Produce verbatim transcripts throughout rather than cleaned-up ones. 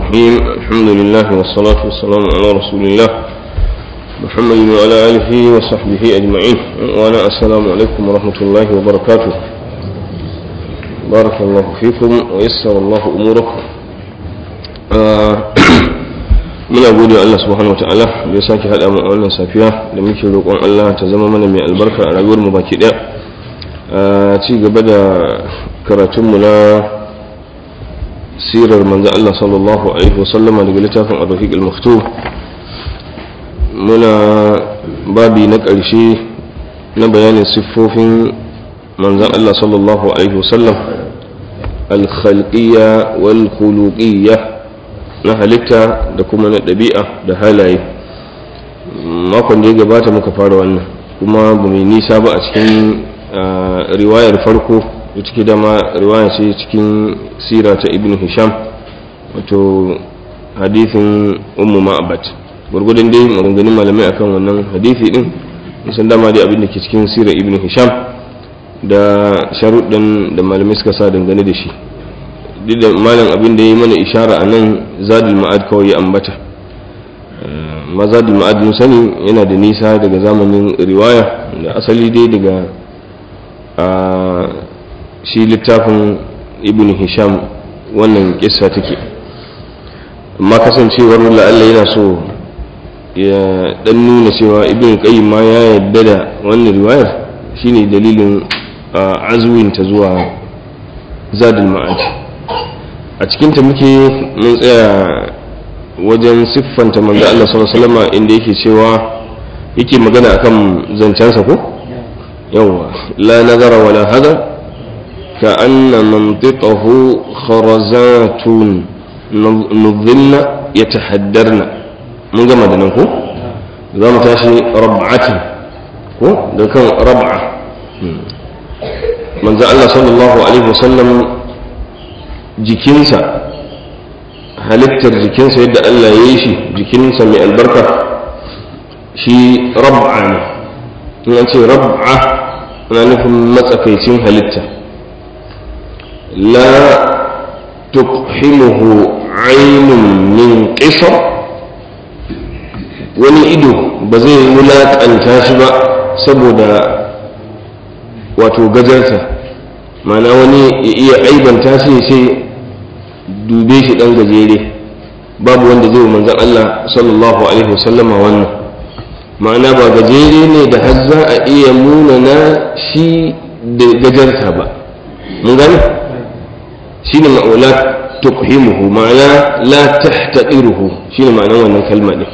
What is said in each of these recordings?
الرحيم. الحمد لله والصلاة والسلام على رسول الله محمد وعلى آله وصحبه أجمعين. وأنا السلام عليكم ورحمة الله وبركاته. بارك الله فيكم ويسر الله أموركم. muna gode wa Allah subhanahu wataala da ya sake haɗa mu a wannan safiya da muke roƙon Allah ta zama mana mai albarka a rayuwar mu baki ɗaya. A ci gaba da karatunmu na sirar manzo Allah sallallahu alaihi wasallama daga littafin Ar-Rafiq al-Maktub, muna babi na ƙarshe na bayanin siffofin manzon Allah sallallahu alaihi wasallam al-khalqiyya wal khuluqiyya, na halitta da kuma na ɗabi'a da halaye. Makon da ya gabata muka fara wannan, kuma ba mai nisa ba a cikin riwayar farko da take dama riwaya ce cikin sira ta Ibn Hisham, wato hadithin Ummu Ma'bad. Gurgudun dai maganganun malamai akan wannan hadithi din, musan dama dai abin da ke cikin sira Ibn Hisham da sharuɗin da malamai suka sa dangane da shi. Duk da malam abin da ya yi mana ishara a nan Zadul Ma'ad kawai ya ambata, ma Zadul Ma'ad mun sani yana da nisa daga zamanin riwaya, da asali dai daga shi littafin Ibn Hisham wannan kissa take, amma kasancewar la'alla yana so ya dan nuna cewa Ibn Qayyim ma ya yarda da wannan riwayar, shine dalilin azuwinta zuwa Zadul Ma'ad. A cikinta muke mun tsaya wajen siffanta manzo Allah sallallahu alaihi wasallam inda yake cewa yake magana akan zancensa ko yawa la nazara wala hada ka anna mantiqahu kharazatun nudhilna yatahaddarna. mun gama da nan ko za mu tashi rab'atin ko da kan rab'a. manzo Allah sallallahu alaihi wasallam jikinsa, halittar jikinsa yadda Allah ya yi shi, jikinsa mai albarka shi rab'a ne. in an ce rab'a ana nufin matsakaicin halitta. la tuqhimuhu aynun min qisar, wani ido ba zai wulaƙanta shi ba saboda wato gajarta, ma'ana wani ya iya aibanta shi ya ce dube shi dan gajere. babu wanda zai manzan Allah sallallahu alaihi wasallama wannan, ma'ana ba gajere ne da har za a iya munana shi da gajarta ba. mun gani shine ma'ula tuqhimuhu, ma'ana la tahtaqiruhu, shine ma'anar wannan kalma din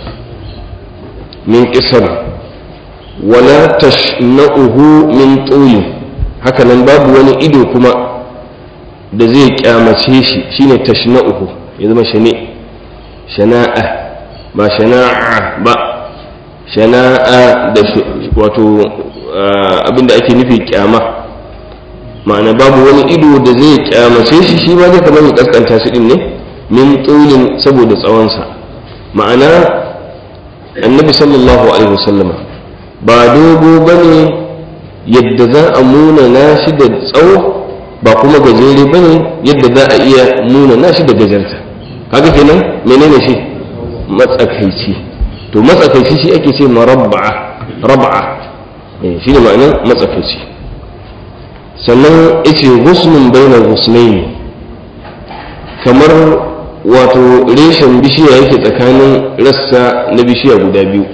min qisar. wala tashna'uhu min tuli, haka nan babu wani ido kuma da zai kyamace shi, shine tashna'uhu, ya zama shane shana'a ba shana'a ba, shana'a da wato abinda ake nufi kyama, ma'ana babu wani ido da zai kyamace shi, shi ma zai kamar ya kaskanta shi din ne min tulin saboda tsawonsa. ma'ana annabi sallallahu alaihi wasallama ba dogo bane yadda za a muna nashi da tsawo, ba kuma gajere bane yadda za a iya nuna nashi da gajarta. kaga kenan menene shi? matsakaici. to matsakaici shi ake ce marabba'a, rab'a shi ne ma'anar matsakaici. sannan yace ghusnun bainal ghusnayn, kamar wato reshen bishiya yake tsakanin rassa na bishiya guda biyu,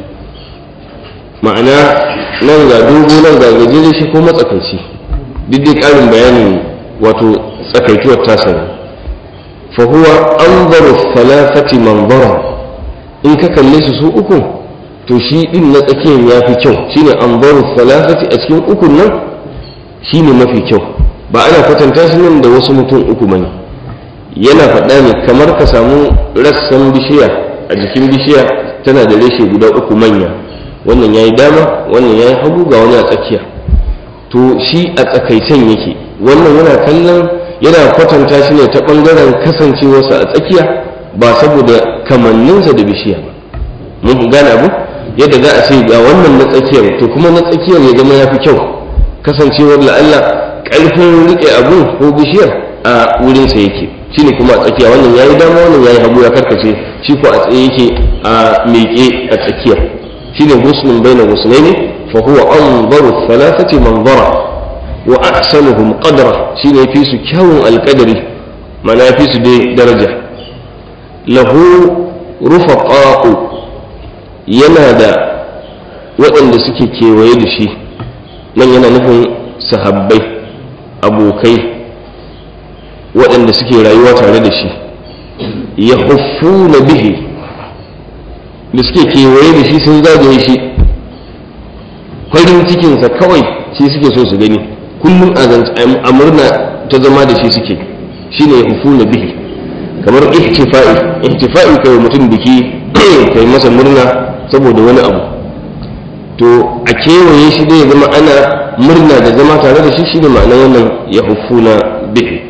ma'ana nan ga dogo nan ga gajere, shi ko matsakaici. duk dai ƙarin bayanin wato tsakaituwar tasa ne. fa huwa anzaru thalathati manzara, in ka kalle su su uku to shi din na tsakiyar ya fi kyau, shine anzaru thalathati, a cikin ukun nan shine mafi kyau. ba ana kwatanta shi nan da wasu mutum uku bane, yana faɗa ne kamar ka samu rassan bishiya a jikin bishiya tana da reshe guda uku manya, wannan yayi dama wannan yayi hagu, ga wani a tsakiya. to shi a tsakaicen yake. wannan yana kallon yana kwatanta shi ne ta ɓangaren kasancewarsa a tsakiya, ba saboda kamanninsa da bishiya ba. mun gane abu yadda za a ce ga wannan na tsakiyar, to kuma na tsakiyar ya zama ya fi kyau, kasancewar la'alla ƙarfin riƙe abu ko bishiyar a wurinsa yake. shine kuma a tsakiya, wannan yayi dama wannan yayi hagu ya karkace, shi ko a tsaye yake a miƙe a tsakiya, shine husnun baina husnaini fa huwa anzaru thalathati manzara wa ahsanuhum qadra, shine fi su kyawun alqadari, mana fi su dai daraja. lahu rufaqa'u, yana da waɗanda suke kewaye da shi, nan yana nufin sahabbai, abokai waɗanda suke rayuwa tare da shi, ya na bihi, da suke kewaye da shi sun zagaye shi, farin cikinsa kawai shi suke so su gani, kullum a murna ta zama da shi suke, shi ne ya na bihi, kamar ihtifa'i ihtifa'i kai mutum biki kai masa murna saboda wani abu, to a kewaye shi dai zama ana murna da zama tare da shi, shi ne ma'anar wannan ya na bihi.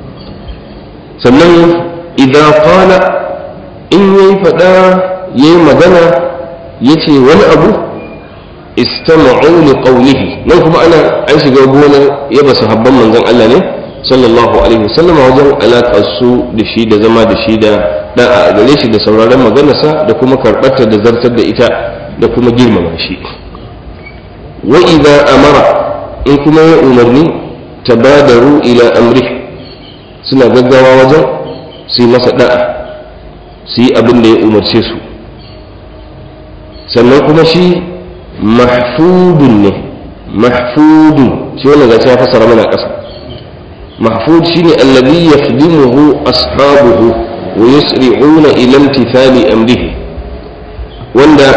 sannan idan qala, in yayi fada yayi magana yace wani abu, istama'u li qawlihi, nan kuma ana an shiga gonar yaba sahabban manzon Allah ne sallallahu alaihi wasallam wajen alaƙar su da shi da zama da shi da da'a a gare shi da sauraron maganarsa da kuma karɓarta da zartar da ita da kuma girmama shi. wa idza amara, in kuma ya umarni, tabadaru ila amri, suna gaggawa wajen su yi masa da'a, su yi abin da ya umarce su. sannan kuma shi mahfudun ne, mahfudun shi wannan gaci ya fasara mana ƙasa. mahfud shine alladhi yakhdimuhu ashabuhu wa yusri'una ila imtithali amrihi, wanda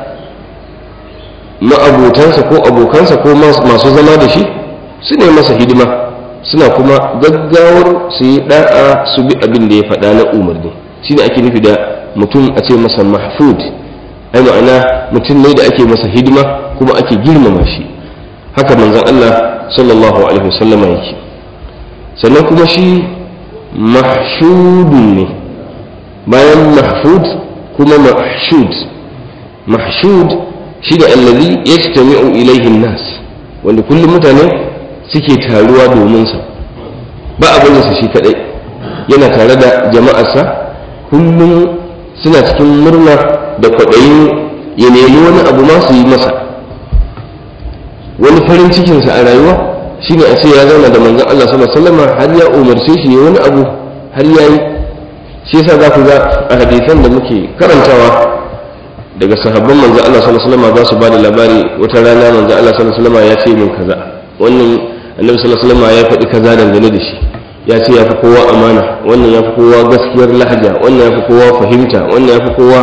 ma'abotansa ko abokansa ko masu zama da shi su ne masa hidima, suna kuma gaggawar su yi da'a su bi abin da ya faɗa na umarni. shi ne ake nufi da mutum a ce masa mahfud, ai ma'ana mutum ne da ake masa hidima kuma ake girmama shi, haka manzon Allah sallallahu alaihi wasallama yake. sannan kuma shi mahshudun ne, bayan mahfud kuma mahshud. mahshud shi da allazi yajtami'u ilayhi an-nas, wanda kullum mutane suke taruwa domin sa, ba abin da shi kadai, yana tare da jama'arsa, kullum suna cikin murna da kwaɗayin ya nemi wani abu ma su yi masa. wani farin cikinsa a rayuwa shine a ce ya zauna da manzon Allah sallallahu alaihi wasallam har ya umarce shi ya wani abu har yayi. shi yasa za ku ga a hadisan da muke karantawa daga sahabban manzon Allah sallallahu alaihi wasallam za su bada labari, wata rana manzon Allah sallallahu alaihi wasallam ya ce min kaza, wannan annabi sallallahu alaihi wasallam ya faɗi kaza dangane da shi, ya ce ya fi kowa amana, wannan ya fi kowa gaskiyar lahaja, wannan ya fi kowa fahimta, wannan ya fi kowa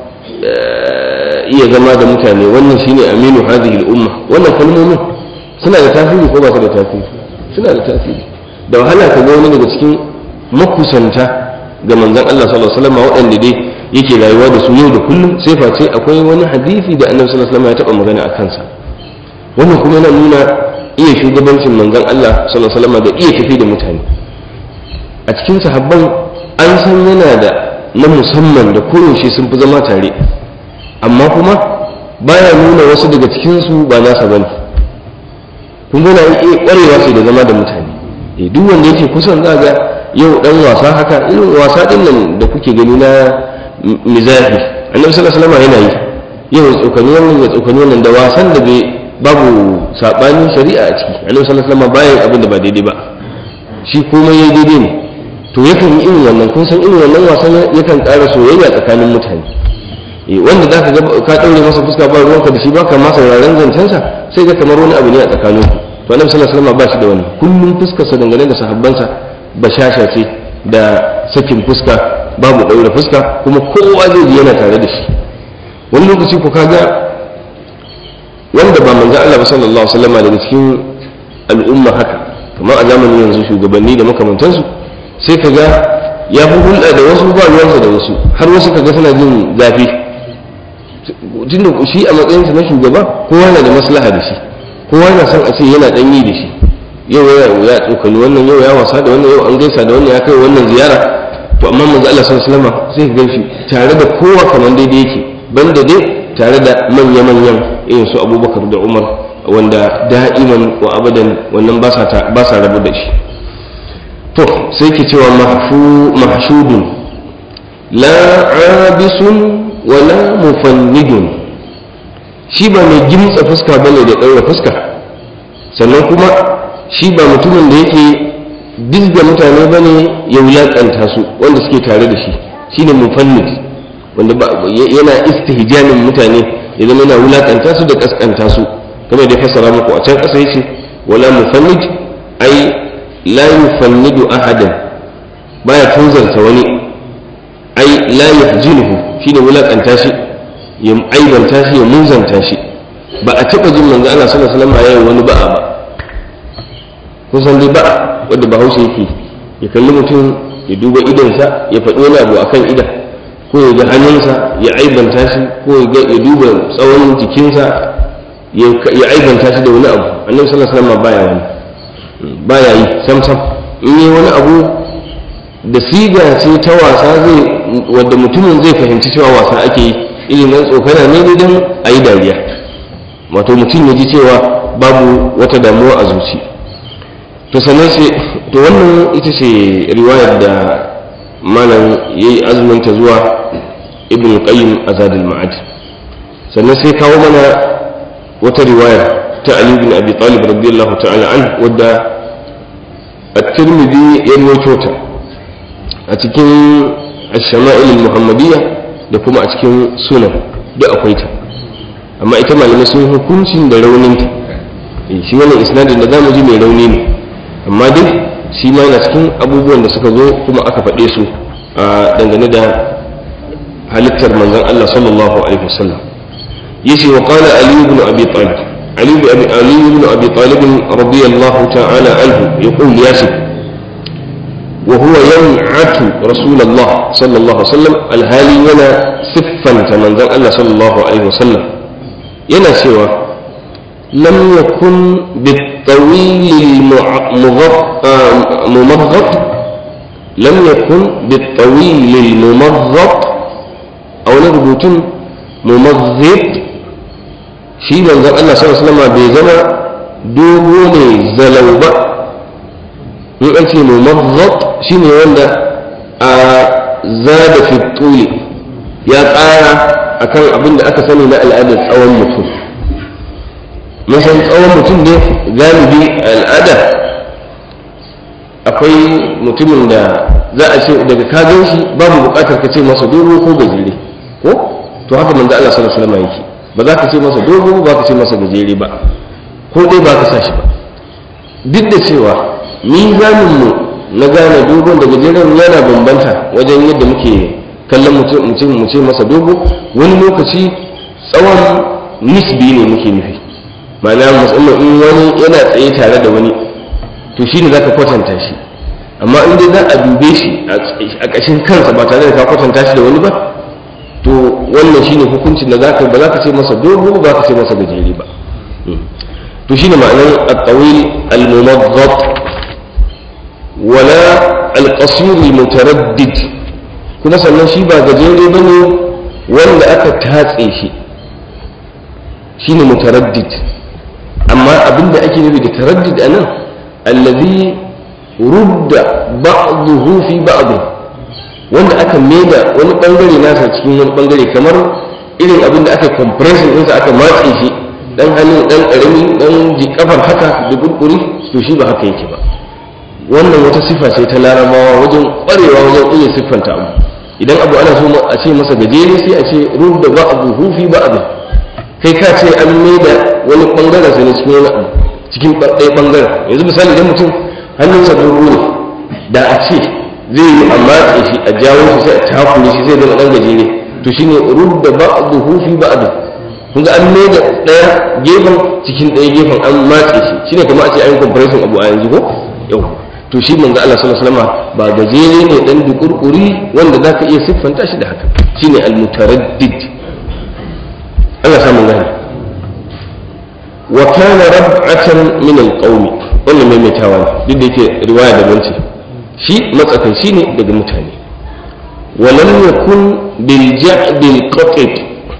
iya zama da mutane, wannan shine aminu hadhihi al-umma. wannan kalmomin suna da tasiri ko ba su da tasiri? suna da tasiri. da wahala ka ga wani daga cikin makusanta ga manzon Allah sallallahu alaihi wasallam waɗanda dai yake rayuwa da su yau da kullum, sai face akwai wani hadisi da annabi sallallahu alaihi wasallam ya taɓa magana a kansa. wannan kuma yana nuna iya shugabancin manzon Allah sallallahu alaihi wasallam da iya tafi da mutane. a cikin sahabban an san yana da na musamman da koyaushe sun fi zama tare, amma kuma baya nuna wasu daga cikinsu ba nasa bane. kun gana iya ƙwarewa sai da zama da mutane. e duk wanda yake kusan za ga yau dan wasa haka, irin wasa din nan da kuke gani na mizahi, annabi sallallahu alaihi wasallam yana yi, yau ya tsokani wannan ya tsokani wannan da wasan da bai babu sabanin shari'a a ciki. annabi sallallahu alaihi wasallam bayan abin da ba daidai ba, shi komai ya daidai ne. to yakan yi irin wannan, kun san irin wannan wasan yakan ƙara soyayya tsakanin mutane. e wanda za ka ga ka ɗaure masa fuska ba ruwanka da shi ba ka masa sauraron zancensa, sai ga kamar wani abu ne a tsakaninku. to annabi sallallahu alaihi wasallam ba shi da wani, kullum fuskarsa dangane da sahabbansa bashasha ce da sakin fuska, babu ɗaure fuska, kuma kowa zai ji yana tare da shi. wani lokaci ku kaga wanda ba manzo Allah ba sallallahu alaihi wasallam daga cikin al'umma haka, kamar a zamanin yanzu shugabanni da makamantansu, sai kaga ya fi hulɗa da wasu ba ruwansa da wasu, har wasu kaga suna jin zafi. tunda shi a matsayinsa na shugaba kowa na da maslaha da shi, kowa na son a ce yana ɗan yi da shi. yau ya tsokani wannan, yau ya wasa da wannan, yau an gaisa da wannan, ya kai wannan ziyara. to amma manzo Allah sallallahu alaihi wasallam sai ka ganshi tare da kowa kamar daidai yake, banda dai tare da manya-manyan irin su Abubakar da Umar, wanda da'iman wa abadan wannan ba sa ba sa rabu da shi. to sai ke cewa mahshudun la abisun wala mufannidun, shi ba mai gimtsa fuska bane da ɗaura fuska, sannan kuma shi ba mutumin da yake dizga mutane bane ya wulaƙanta su wanda suke tare da shi, shine mufannid wanda yana istihjanin mutane ya zama yana wulaƙanta su da kaskanta su, kamar da fassara muku a can ƙasa yace wala mufannid ai la yufannidu ahadan, baya tunzarta wani, ai la yahjinuhu shine wulaƙanta shi ya aibanta shi ya munzanta shi. Ba a taɓa jin manzo Allah sallallahu alaihi wasallam yayin wani ba'a ba, kusan dai ba'a wanda Bahaushe yake ya kalli mutum ya duba idonsa ya faɗi wani abu akan idan, ko ya ga hannunsa ya aibanta shi, ko ya duba tsawon jikinsa ya aibanta shi da wani abu. Annabi sallallahu alaihi wasallam baya wani, baya yi sam sam. in yi wani abu da siga ce ta wasa zai wadda mutumin zai fahimci cewa wasa ake yi, irin nan tsokana ne don a yi dariya, wato mutum ya ji cewa babu wata damuwa a zuci. to sannan sai to wannan ita ce riwayar da malam ya yi azuminta zuwa ibn qayyim a zadul ma'ad. sannan sai kawo mana wata riwaya ta ali bin abi talib radiyallahu ta'ala an wadda at-tirmidhi ya rawaito ta a cikin ash-shama'il al-muhammadiyya da kuma a cikin sunan duk akwai ta, amma ita malamai sun hukuncin da rauninta. shi wannan isnadin da zamu ji mai rauni ne, amma dai shi ma yana cikin abubuwan da suka zo kuma aka faɗe su a dangane da halittar manzon Allah sallallahu alaihi wasallam. yace wa qala ali ibn abi talib ali ibn abi ali ibn abi talib radiyallahu ta'ala anhu yaqul yasif wa huwa yan'atu rasulullah sallallahu alaihi wasallam alhali yana siffanta manzon Allah sallallahu alaihi wasallam yana cewa lam yakun بالطويل الممغط لم يكن بالطويل الممغط أو نربط ممغط شيء من ذلك الله صلى الله عليه وسلم بيزنا دوبوني زلوبا يؤتي ممغط شيء wanda زاد في الطول ya ƙara akan abin da aka sani na al'adar tsawon mutum. Masan tsawon mutum ne galibi al'ada akwai mutumin da za a ce daga ka gan shi babu buƙatar ka ce masa dogo ko gajere, ko to haka manzo Allah sallallahu alaihi wasallam yake, ba za ka ce masa dogo ba ka ce masa gajere ba, ko dai ba ka sa shi ba. duk da cewa mizanin mu na gane dogon da gajeren yana bambanta wajen yadda muke kallon mutum mu ce masa dogo, wani lokaci tsawon nisbi ne muke nufi, ma'ana musamman in wani yana tsaye tare da wani to shine zaka kwatanta shi, amma in dai za a dube shi a ƙashin kansa ba tare da ka kwatanta shi da wani ba, to wannan shine hukuncin da zaka ba zaka ce masa dogo ba ka ce masa gajere ba. to shine ma'anar at-tawil al-mumaghad wala al-qasir al-mutaraddid, kuma sannan shi ba gajere bane wanda aka tatse shi, shine mutaraddid. amma abinda ake nufi da taraddid anan allazi rudda ba'dahu fi ba'd, wanda aka maida wani bangare nasa cikin wani bangare, kamar irin abinda aka compression ɗinsa aka matse shi dan hannun dan karami dan jikafar haka da gurguri, to shi ba haka yake ba. wannan wata sifa ce ta larabawa wajen kwarewa wajen iya siffanta abu. idan abu ana so a ce masa gajere sai a ce rudda ba'dahu fi ba'd, kai ka ce an maida wani bangaren sa ne cikin wani abu cikin ɗaya bangaren. yanzu misali idan mutum hannunsa dogo ne, da a ce zai yi a matse shi a jawo shi sai a takure shi zai zama ɗan gajere, to shine rudda ba'dahu fi ba'd. kun ga an maida ɗaya gefen cikin ɗaya gefen an matse shi, shine kamar a ce an yi compression abu a yanzu ko yau. to shi manzo Allah sallallahu alaihi wasallam ba gajere ne dan dukurkuri wanda zaka iya siffanta shi da haka, shine al-mutaraddid. Allah samu gani. wa kana rab'atan min al-qawmi, wannan mai metawa duk da yake riwaya da banci, shi matsakaici ne daga mutane. wa lam yakun bil ja'd al-qatid,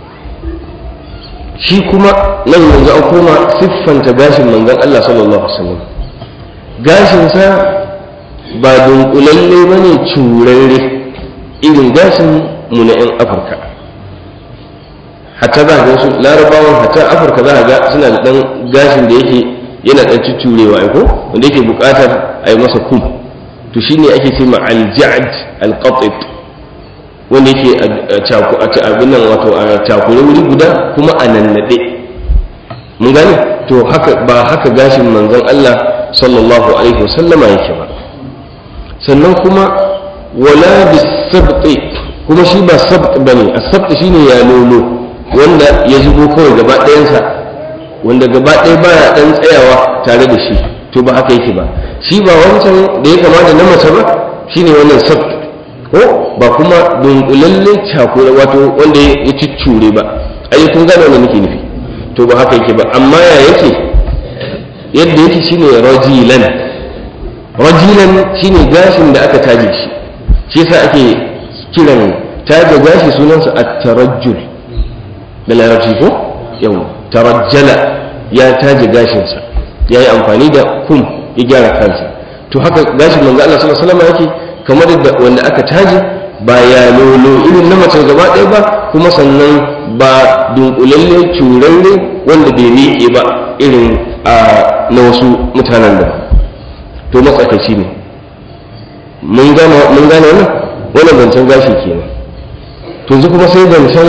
shi kuma nan yanzu an koma siffanta gashin manzon Allah sallallahu alaihi wasallam. gashin sa ba dunkulalle ba ne curarre irin gashin mu na 'yan afirka. Hatta za ga wasu larabawan hatta afirka za ga suna da ɗan gashin da yake yana ɗan cucurewa aiko wanda yake buƙatar a yi masa kum, to shi ne ake ce ma alja'ad alqatit wanda yake a abin nan wato a cakure wuri guda kuma a nannaɗe. mun gane to haka ba haka gashin manzon Allah sallallahu alaihi wasallama yake ba. sannan kuma wala bisabti, kuma shi ba sabt bane. as-sabt shine ya lolo wanda ya zubo kawai gaba ɗayansa, wanda gaba ɗaya baya ɗan tsayawa tare da shi, to ba haka yake ba. shi ba wancan da ya kama da na mace ba shine wannan sabt, ko ba kuma dunkulalle cakura wato wanda ya ciccure ba. ai kun gane wannan nake nufi, to ba haka yake ba. amma ya yake yadda yake shine rajilan. rajilan shine gashin da aka taje shi, shi yasa ake kiran taje gashi sunansa at-tarajjul da larabci ko yau tarajjala ya taje gashinsa, ya yi amfani da kum ya gyara kansa. to haka gashin manzo Allah sallallahu alaihi wasallam yake kamar da wanda aka taje, ba ya lolo irin na mace gaba ɗaya ba, kuma sannan ba dunkulalle curarre wanda bai miƙe ba irin a na wasu mutanen da. to matsakaici ne. mun gane wannan wannan zancen gashi kenan. to yanzu kuma sai zancen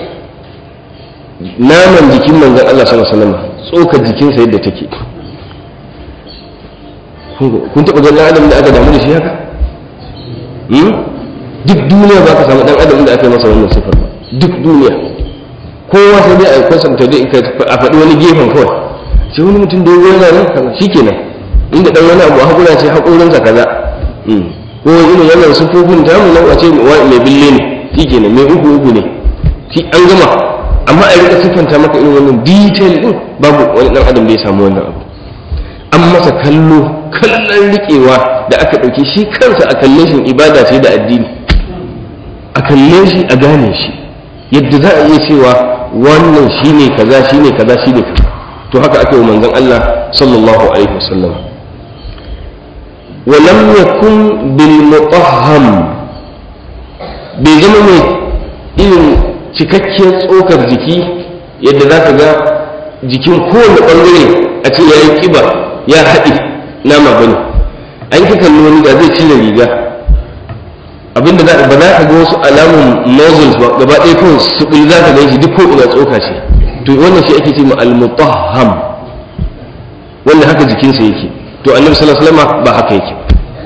naman jikin manzon Allah sallallahu alaihi wasallam, tsokar jikinsa yadda take. kun taɓa ganin adam da aka damu da shi haka? duk duniya ba ka samu ɗan adam da aka yi masa wannan sifar ba, duk duniya. kowa sai dai a kwasanta dai a faɗi wani gefen kawai, sai wani mutum da ya yana nan kaza shi kenan, inda ɗan wani abu a haƙura ce haƙorinsa kaza, ko irin wannan sufofin tamu nan a ce mai bille ne shi kenan, mai uku uku ne shi an gama. amma a rika siffanta maka irin wannan detail din babu wani dan adam da ya samu wannan abu. an masa kallo kallon riƙewa da aka ɗauke shi kansa a kalle shi ibada ce da addini, a kalle shi a gane shi yadda za a iya cewa wannan shine kaza shine kaza shine kaza. to haka aka yi manzon Allah sallallahu alaihi wasallam. wa lam yakun bil mutahham, bai zama mai irin cikakkiyar tsokar jiki yadda za ka ga jikin kowane ɓangare a ce ya yi ƙiba ya haɗe nama bane. an ka kalli wani da zai cire riga, abinda ba za ka ga wasu alamun muscles ba, gaba ɗaya kawai su ɓuli za ka gan shi duk ko ina tsoka ce. to wannan shi ake ce ma al-mutahham, wanda haka jikinsa yake. to annabi sallallahu alaihi wasallam ba haka yake ba.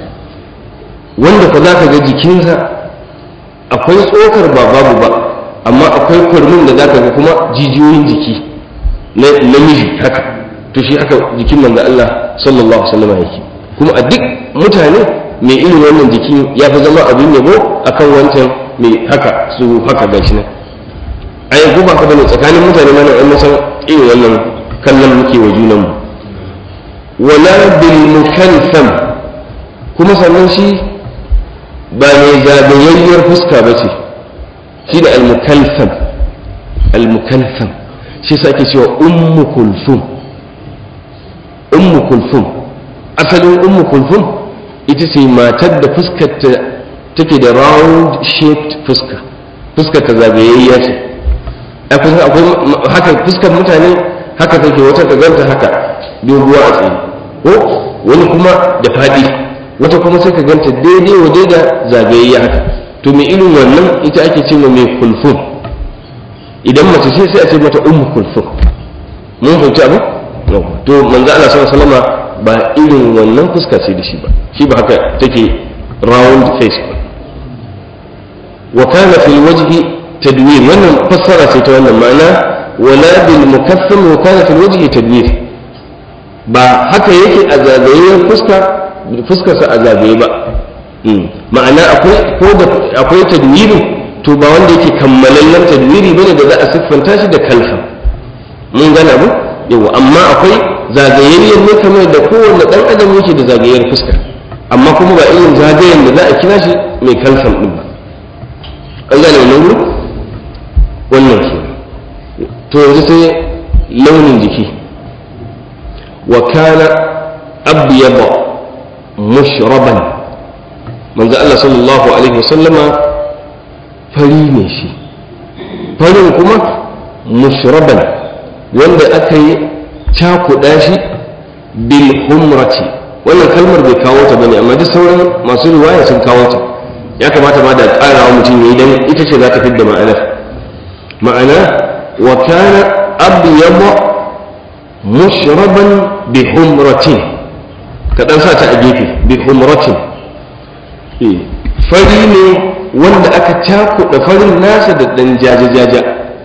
wanda fa za ka ga jikinsa akwai tsokar ba babu ba, amma akwai kwarmin da za ka ga kuma jijiyoyin jiki na namiji haka. to shi haka jikin manzo Allah sallallahu alaihi wasallam yake. kuma a duk mutane mai irin wannan jiki ya fi zama abin yabo akan wancan mai haka su haka gashi nan. ai ko ba ka bane tsakanin mutane mana an san irin wannan kallon muke wa junan mu. wala bil mukalsam, kuma sannan shi ba mai zagayayyar fuska ba ce, shi da al-mukalsam. al-mukalsam shi sa ake cewa ummu kulthum. ummu kulthum asalin ummu kulthum ita ce matar da fuskar ta take da round shaped fuska, fuskar ta zagayayya ce. akwai haka fuskar mutane haka take, wata ka ganta haka doguwa a tsaye, ko wani kuma da faɗi, wata kuma sai ka ganta daidai wa daida zagayayya haka. to mai irin wannan ita ake ce ma mai kulfun. idan mace ce sai a ce mata ummu kulfun. mun fahimci abu? to manzo Allah sallallahu alaihi wasallam ba irin wannan fuska ce da shi ba, shi ba haka take round face ba. wa kana fil wajhi tadwir, wannan fassara ce ta wannan ma'ana. wala bil mukaffam wa kana fil wajhi tadwir, ba haka yake a zagayen fuska fuskarsa a zagaye ba. ma'ana akwai ko da akwai tadwiri, to ba wanda yake kammalallen tadwiri bane da za a siffanta shi da kalfa. mun gane abu yawa, amma akwai zagayayyen ne kamar da kowanne dan adam yake da zagayen fuska, amma kuma ba irin zagayen da za a kira shi mai kalfan din ba. an gane wannan wuri wannan ke. to yanzu sai launin jiki. wa kana abyada mushraban, manzo Allah sallallahu alaihi wasallama fari ne shi, farin kuma mushraban wanda aka yi cakuɗa shi bil humrati. wannan kalmar bai kawo ta bane, amma duk sauran masu riwaya sun kawo ta. ya kamata ma da ƙarawa mutum ya yi don ita ce za ta fidda ma'anar. ma'ana wa kana abyadu mushraban bi humratin, kaɗan sa ta a gefe, bi humratin fari ne wanda aka cakuɗa farin nasa da ɗan jaja-jaja,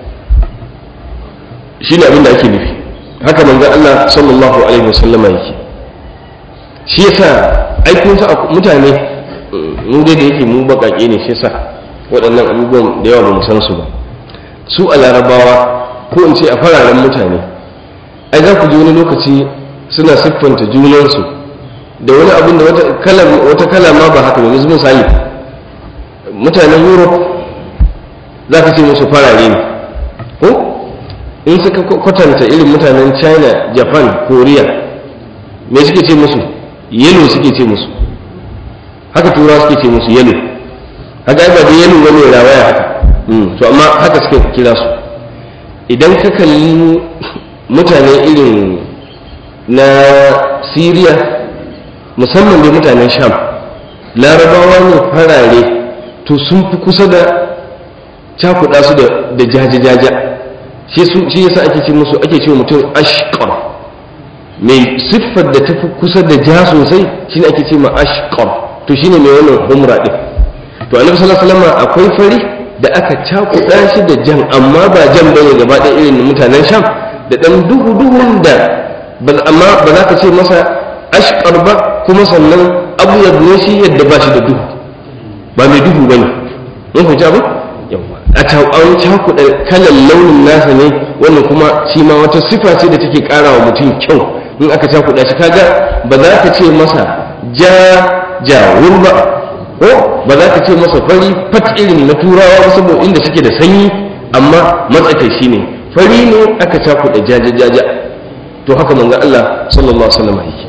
shi ne abin da ake nufi. haka manzo Allah sallallahu alaihi wasallama yake. shi yasa aikun sa mutane mu dai da yake mu baƙaƙe ne, shi yasa waɗannan abubuwan da yawa ba mu san su ba. su a larabawa ko in ce a fararen mutane, ai za ku ji wani lokaci suna siffanta junansu da wani abin da wata kala ma ba haka ba. yanzu misali mutanen Europe za ka ce musu farare ne, ko in suka kwatanta irin mutanen China, Japan, Korea, me suke ce musu? yellow suke ce musu. haka turawa suke ce musu yellow. haka ba da yellow wani rawaya haka, to amma haka suke kira su. idan ka kalli mutane irin na Syria, musamman da mutanen Sham, larabawa ne farare, to sun fi kusa da cakuɗa su da jaja-jaja. shi yasa ake ce musu, ake ce mutum ashqar, mai siffar da ta fi kusa da ja sosai shine ake ce ma ashqar, to shine mai wannan humra din. to annabi sallallahu alaihi wasallam akwai fari da aka cakuɗa shi da jan, amma ba jan bane gaba ɗaya irin mutanen Sham, da ɗan duhu duhun da amma ba za ka ce masa ashqar ba, kuma sannan abu ya ne shi yadda ba shi da duhu, ba mai duhu bane. mun fahimci abu yawa a an cakuɗa kalan launin nasa ne, wannan kuma shi ma wata sifa ce da take ƙara wa mutum kyau. in aka cakuɗa shi kaga ba za ka ce masa ja jawur ba, ko ba za ka ce masa fari fat irin na turawa ba, saboda inda suke da sanyi, amma matsakaici ne, fari ne aka cakuɗa jaja-jaja. to haka manzo Allah sallallahu alaihi wasallam yake.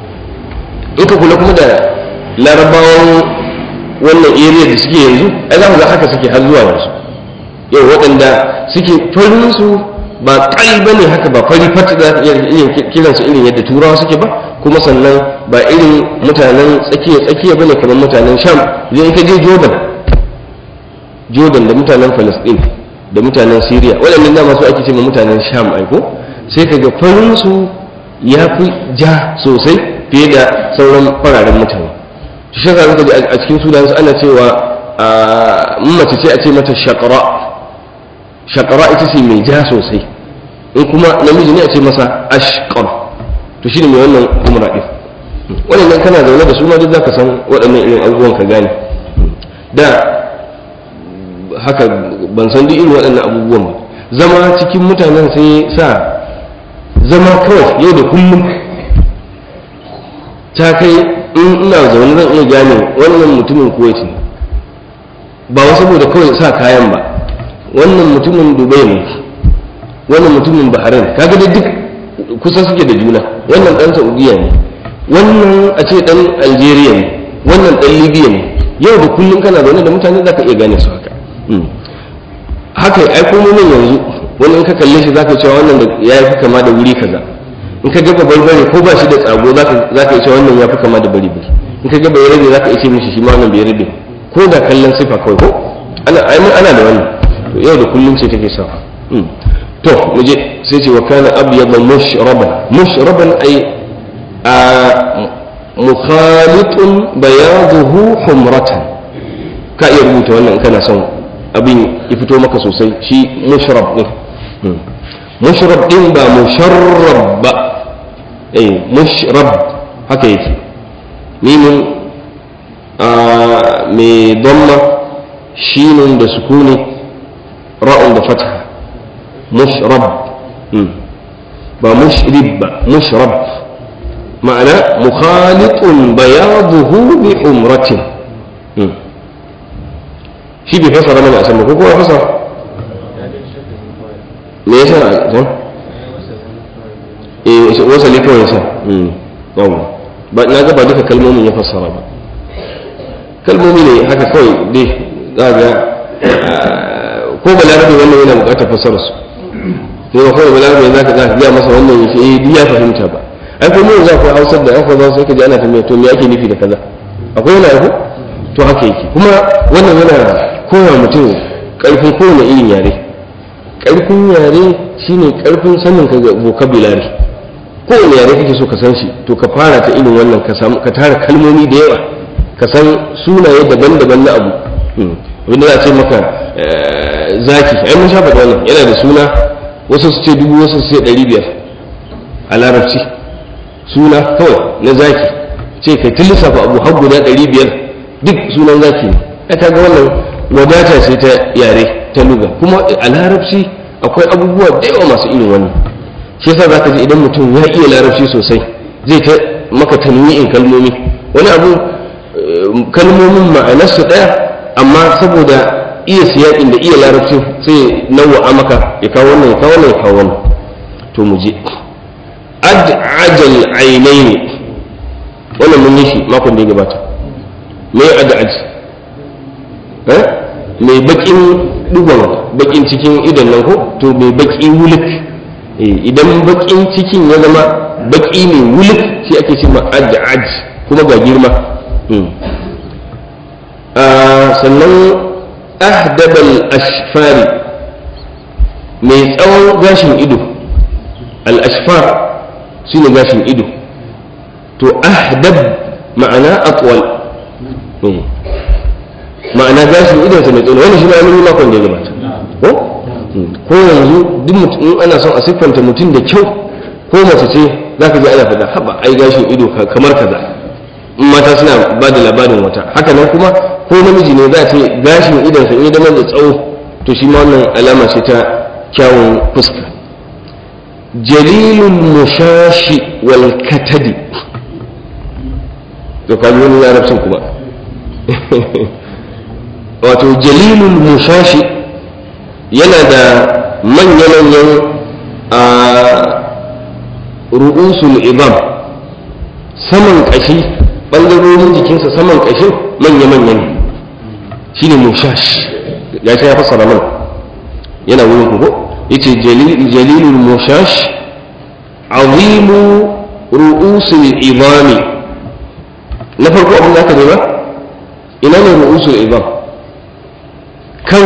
in ka kula kuma da larabawan wannan area da suke yanzu, ai za ku ga haka suke har zuwa yanzu. yau waɗanda suke farin su ba ƙai bane haka, ba fari fat za ka iya kiransu irin yadda turawa suke ba, kuma sannan ba irin mutanen tsakiya-tsakiya bane kamar mutanen Sham. zai ka je Jordan Jordan da mutanen Palestine da mutanen Syria, waɗannan dama su ake ce ma mutanen Sham aiko, sai ka ga farinsu ya fi ja sosai fiye da sauran fararen mutane. shi shi zaka ji a cikin sunansu ana cewa mace ce a ce mata shaqra. shaqra ita ce mai ja sosai, in kuma namiji ne a ce masa ashqar. to shine mai wannan umra din. wannan kana zaune da su ma duk zaka san waɗannan irin abubuwan ka gane. da haka ban san duk irin waɗannan abubuwan ba. zama cikin mutanen sai sa zama kawai yau da kullum ta kai in ina zaune zan iya gane wannan mutumin Kuwait ne, ba wasu saboda kawai sa kayan ba. wannan mutumin Dubai ne, wannan mutumin Bahrain, kaga da duk kusa suke da juna. wannan dan Saudiya ne, wannan a ce dan Algeria ne, wannan dan Libya ne. yau da kullum kana zaune da mutane zaka iya gane su haka. haka ai kuma nan yanzu wani in ka kalle shi zaka cewa wannan ya fi kama da wuri kaza. in ka gaba barbare ko ba shi da tsago zaka yi cewa wannan ya fi kama da bari bari. in ka gaba yarabe zaka iya ce mishi shi ma wannan bai rabe, ko da kallon sifa kawai ko ana ai ana da wannan. to yau da kullum ce take sawa. to muje sai ce wa kana abyad mushraban. mushraban ay mukhalitun bayaduhu humratan. ka iya rubuta wannan kana son abin ya fito maka sosai. shi mushrab ne. mushrab din ba musharrab ba, eh mushrab haka yake. mimin mai damma, shinun da sukuni, ra'un da fatha. mushrab ba mushrib ba, mushrab ma'ana mukhalitun bayaduhu bi umratin. shi bai fasara mana a sama ko kowa fasara? me yasa a eh wasali kawai yasa. yawon ba na ga ba duka kalmomin ya fassara ba. kalmomi ne haka kawai dai za ga ko balarabe wannan yana bukatar fasarar su sai ba kawai balarabe za ka za ka gaya masa wannan yake eh ya fahimta ba ai ko mun za ku hausar da aka za su ka ji ana tambaya to me ake nufi da kaza akwai wani abu to haka yake kuma wannan yana kowa mutum karfin kowane irin yare karfin yare shine karfin sanin ka ga vocabulary kowane yare kake so ka san shi to ka fara ta irin wannan ka samu ka tara kalmomi da yawa ka san sunaye daban-daban na abu wanda za a ce maka zaki ai mun sha faɗa wannan yana da suna wasu su ce dubu wasu su ce ɗari biyar a larabci suna kawai na zaki ce kai ta lissafa abu har guda ɗari biyar duk sunan zaki ne ai kaga wannan wadata ce ta yare ta luga kuma a larabci akwai abubuwa da yawa masu irin wannan shi yasa zaka ji idan mutum ya iya larabci sosai zai ta maka tanwi'in kalmomi wani abu kalmomin ma'anarsu ɗaya amma saboda iya siyaƙin da iya larabci sai nawa'a maka ya kawo wannan ya kawo wannan ya kawo wannan to mu je ad'ajal ainaini wannan mun yi shi makon da ya gabata me ad'aj eh mai bakin dugon bakin cikin idan nan ko to mai baki wulik idan bakin cikin ya zama baki ne wulik shi ake cewa ad'aj kuma ga girma sannan ahdabal ashfari mai tsawon gashin ido al-ashfar shi ne gashin ido to ahdab ma'ana atwal ma'ana gashin idonsa mai tsawo wani shi ma yi makon da ya gabata ko ko yanzu duk mutum ana son a siffanta mutum da kyau ko mace ce za ka ji ana faɗa haɓa ai gashin ido kamar kaza mata suna ba da labarin wata haka nan kuma ko namiji ne za a ce gashin idonsa in ya zama da tsawo to shi ma wannan alama ce ta kyawun fuska jalilul mushashi wal katadi to kaji wani larabcin kuma wato jalilul mushashi yana da manya-manyan a ru'usul idam saman kashi ɓangarorin jikinsa saman kashin manya-manya ne shi ne mushash ya ce ya fassara mana yana wurin kuku yace jalilul mushash azimu ru'usul idami na farko abin da aka nema ina ne ru'usul idam kan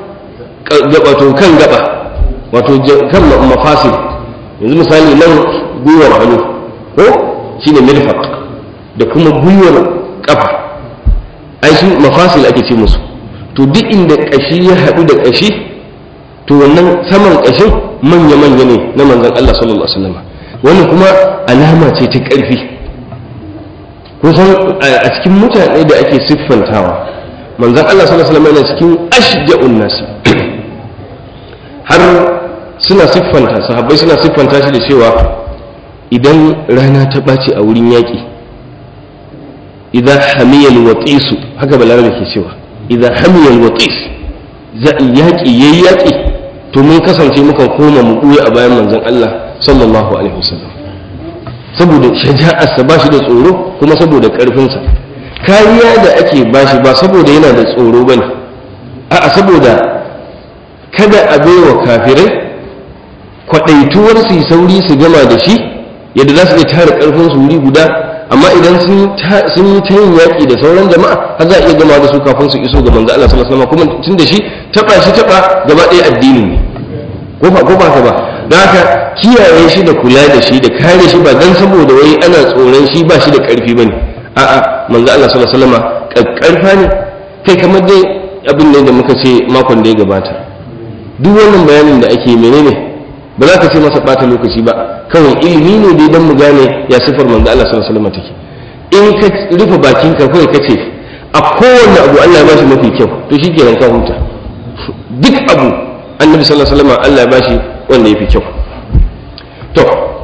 wato kan gaba wato kan mafasil yanzu misali nan gwiwar hannu ko shine mirfaq da kuma gwiwar kafa ai su mafasil ake ce musu to duk inda kashi ya haɗu da kashi to wannan saman kashin manya-manya ne na manzon Allah sallallahu alaihi wasallam wannan kuma alama ce ta ƙarfi kusan a cikin mutane da ake siffantawa manzon Allah sallallahu alaihi wasallam yana cikin ashja'un nasi har suna siffanta sahabbai suna siffanta shi da cewa idan rana ta ɓaci a wurin yaƙi idan hamiyal watisu haka balarabe ke cewa idan hamiyal watis yaƙi yayi yaƙi to mun kasance mukan koma mu ɓuya a bayan manzon Allah sallallahu alaihi wasallam saboda shaja'arsa ba shi da tsoro kuma saboda ƙarfinsa kariya da ake bashi ba saboda yana da tsoro ba ne a'a saboda kada a baiwa kafirai kwaɗaituwar su sauri su gama da shi yadda za su iya tara ƙarfin su wuri guda amma idan sun yi ta yin yaƙi da sauran jama'a har za a iya gama da su kafin su iso ga manzo Allah sallallahu alaihi wasallam kuma tun da shi taɓa shi taɓa gaba ɗaya addini ne ko ba ko ba ka ba don haka kiyaye shi da kula da shi da kare shi ba dan saboda wai ana tsoron shi ba shi da ƙarfi bane a'a manzo Allah sallallahu alaihi wasallam kakkarfa ne kai kamar dai abin ne da muka ce makon da ya gabata duk wannan bayanin da ake menene ba za ka ce masa bata lokaci ba kawai ilimi ne dai dan mu gane ya sifar manzo Allah sallallahu alaihi wasallam take in ka rufe bakin ka kawai kace a kowanne abu Allah ya bashi mafi kyau to shikenan ka huta duk abu annabi sallallahu alaihi wasallam Allah ya bashi wanda yafi kyau to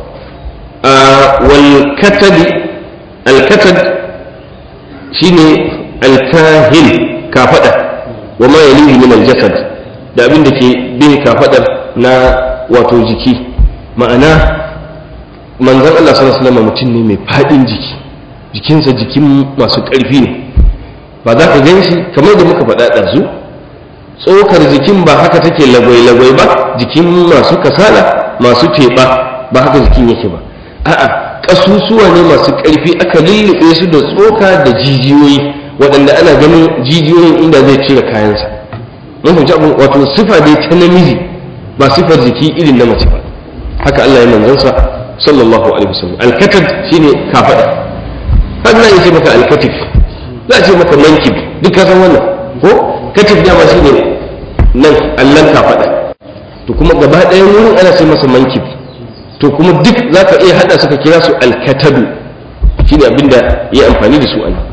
wal katadi al katad shine alkahin kafada wa ma yalihi min aljasad da abin da ke bin kafadar na wato jiki ma'ana manzon Allah sallallahu alaihi wasallam mutum ne mai fadin jiki jikinsa jikin masu ƙarfi ne ba za ka gan shi kamar da muka faɗa ɗazu, tsokar jikin ba haka take lagwai-lagwai ba, jikin masu kasala masu teɓa ba haka jikin yake ba, a'a ƙasusuwa ne masu ƙarfi aka lullube su da tsoka da jijiyoyi waɗanda ana ganin jijiyoyin inda zai cire kayansa. mun fahimci abin, wato sifa dai ta namiji ba sifar jiki irin na mace ba. haka Allah ya manzansa sallallahu alaihi wasallam. alkatad shine kafada, har na yace maka alkatif, za a ce maka mankib, duk ka san wannan ko katif dama shine nan allan kafada, to kuma gaba ɗayan wurin ana sai masa mankib, to kuma duk za ka iya hada suka kira su alkatadu, shine abinda ya amfani da su ana.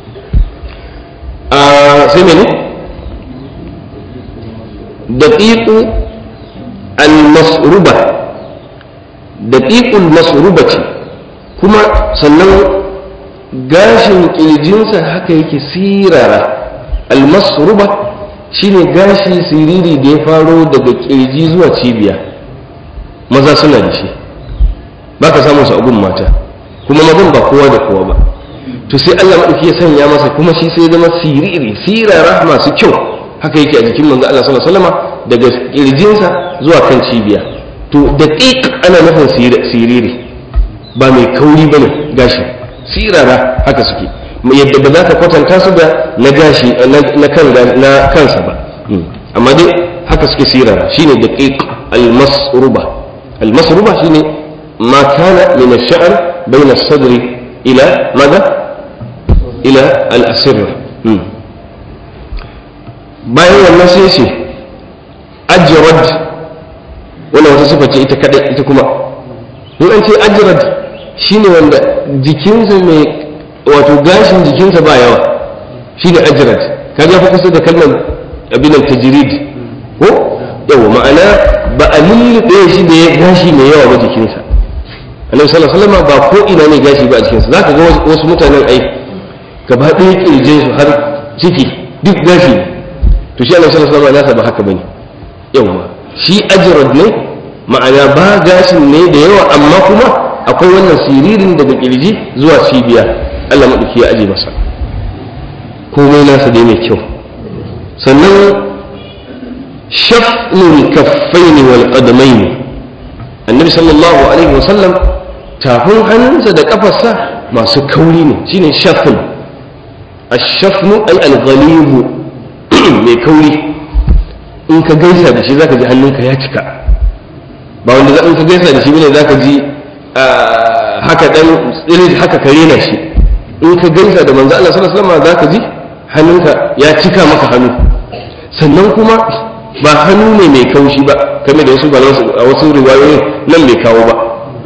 a sai mene daqiqu al-masruba, daqiqul masrubati, kuma sannan gashin kirjinsa haka yake sirara. al-masruba shine gashi siriri da ya faro daga kirji zuwa cibiya, maza suna da shi, ba ka samun su a gun mata, kuma mazan ba kowa da kowa ba. to sai Allah maɗauki ya sanya masa kuma shi sai zama siriri sirara masu kyau, haka yake a jikin manzo Allah sallallahu alaihi wasallam daga kirjinsa zuwa kan cibiya. to daqiq ana nufin siriri, ba mai kauri bane gashi, sirara haka suke, yadda ba za ka kwatanta su da na gashi na kan na kansa ba, amma dai haka suke sirara. shine daqiq al-masruba. al-masruba shine ma kana min ash-sha'r bayna as-sadr ila madha ila al-asr. bayan wannan sai ce ajrad, wannan wata sifa ce ita kadai, ita kuma in an ce ajrad shine wanda jikinsa mai, wato gashin jikinsa ba yawa, shine ajrad. kaga fa kusa da kalmar abinan tajrid ko yawa, ma'ana ba a lullube shi da gashi mai yawa ba jikinsa. annabi sallallahu alaihi wasallam ba ko ina ne gashi ba a jikinsa. zaka ga wasu mutanen ai gaba ɗaya kirjin su har ciki duk gashi ne, to shi annabi sallallahu alaihi wasallam ba haka bane. yawa shi ajrad ne, ma'ana ba gashin ne da yawa, amma kuma akwai wannan siririn daga kirji zuwa cibiya, Allah maɗauki ya aje masa komai nasa dai mai kyau. sannan shafnul kaffaini wal qadamaini, annabi sallallahu alaihi wasallam tafin hannunsa da kafarsa masu kauri ne, shine shafn. ash-shafnu ay al-ghalib, mai kauri. in ka gaisa da shi zaka ji hannunka ya cika, ba wanda za in ka gaisa da shi bane zaka ji haka dan tsirin haka kare na shi. in ka gaisa da manzo Allah sallallahu alaihi wasallam zaka ji hannunka ya cika maka hannu. sannan kuma ba hannu ne mai kaushi ba kamar da wasu balansu a wasu riwayoyin nan bai kawo ba.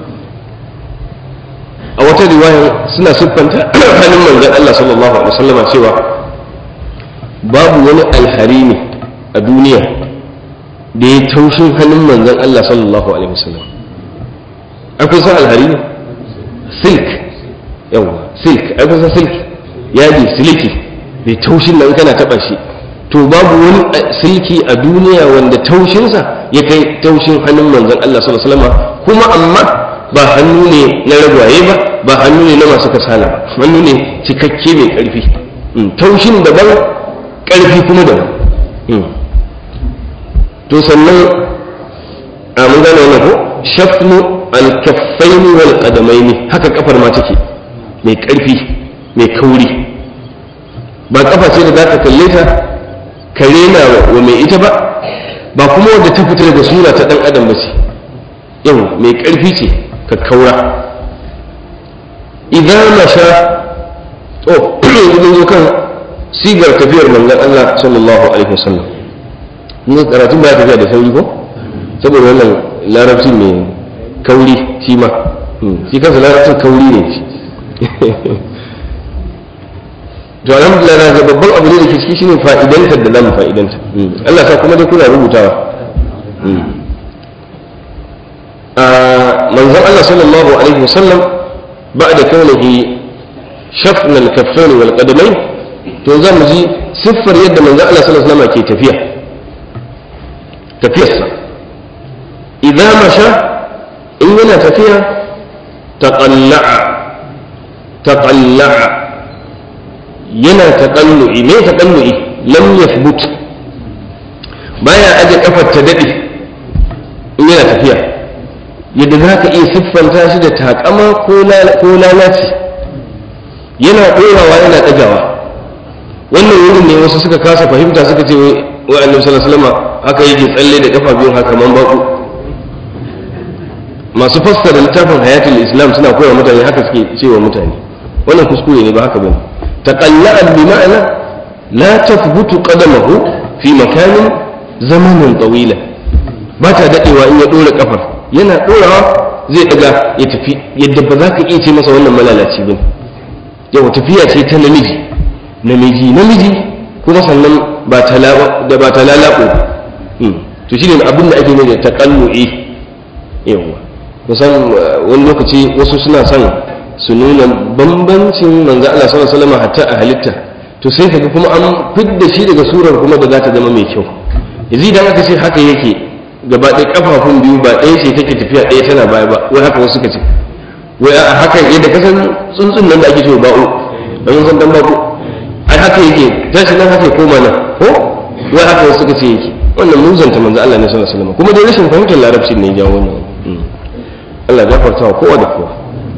a wata riwaya suna siffanta hannun manzon Allah sallallahu alaihi wasallam cewa babu wani alharini a duniya da ya taushin hannun manzon Allah sallallahu alaihi wasallam. akwai san alharini silk, yawa silk, akwai san silk yadi siliki mai taushin nan kana taba shi, to babu wani silki a duniya wanda taushinsa ya kai taushin hannun manzon Allah sallallahu alaihi wasallam. kuma amma ba hannu ne na ragwaye ba, ba hannu ne na masu kasala ba, hannu ne cikakke mai karfi. taushin daban, karfi kuma daban. to sannan a mun gane wannan ko shafnu al-kaffaini wal qadamaini, haka kafar ma take mai karfi mai kauri, ba kafa ce da zaka kalle ta ka rena wa mai ita ba, ba kuma wanda ta fita daga sura ta dan adam ba ce. yau mai karfi ce ka kaura. idan masha, oh idan zo kan sigar tafiyar manzon Allah sallallahu alaihi wasallam, ne karatun ba tafiya da sauri ko saboda wannan larabci mai kauri shi ma, shi kansa larabcin kauri ne shi. to alhamdulillah na ga babban abu ne da ke ciki shine fa'idantar da zamu fa'idanta. Allah sa kuma dai kuna rubutawa. a manzon Allah sallallahu alaihi wasallam ba'da kaunihi shafn al-kaffain wal qadamain, to za mu ji siffar yadda manzon Allah sallallahu alaihi wasallam ke tafiya. tafiyarsa idan masha, in yana tafiya taqalla'a taqalla'a yana taqallu'i ne taqallu'i lam yathbut baya aje kafar ta dade in yana tafiya yadda za ka iya siffanta shi da takama ko lalaci yana ɗorawa yana ɗagawa. Wannan wurin ne wasu suka kasa fahimta suka ce wai annabi sallallahu alaihi wasallam haka yake tsalle da kafa biyun haka man baku. Masu fassara littafin hayatul islam suna koya mutane haka suke cewa mutane wannan kuskure ne ba haka bane. Taqalla'a bi ma'ana la tathbutu qadamahu fi makanin zamanin tawila ba ta dadewa in ya dora kafar yana dorawa zai daga ya tafi yadda ba za ka iya ce masa wannan malalaci bane. Yau tafiya ce ta namiji namiji namiji kuma sannan ba ta da ba ta lalabo to shine abin da ake ne da taqallu'i. yawa kusan wani lokaci wasu suna son su nuna bambancin manzo Allah sallallahu alaihi wasallam hatta a halitta to sai kaga kuma an fidda shi daga surar kuma da za ta zama mai kyau. yanzu idan aka ce haka yake gaba ɗaya kafafun biyu ba ɗaya ce take tafiya ɗaya tana baya ba wai haka wasu suka ce wai a hakan yadda kasan tsuntsun nan da ake cewa ba'u don san dan ba'u ai haka yake tashi nan haka koma nan ko wai haka wasu suka ce yake wannan muzanta manzo Allah ne sallallahu alaihi wasallam kuma dai rashin fahimtar larabci ne ya jawo wannan. Allah ya gafarta wa kowa da kowa.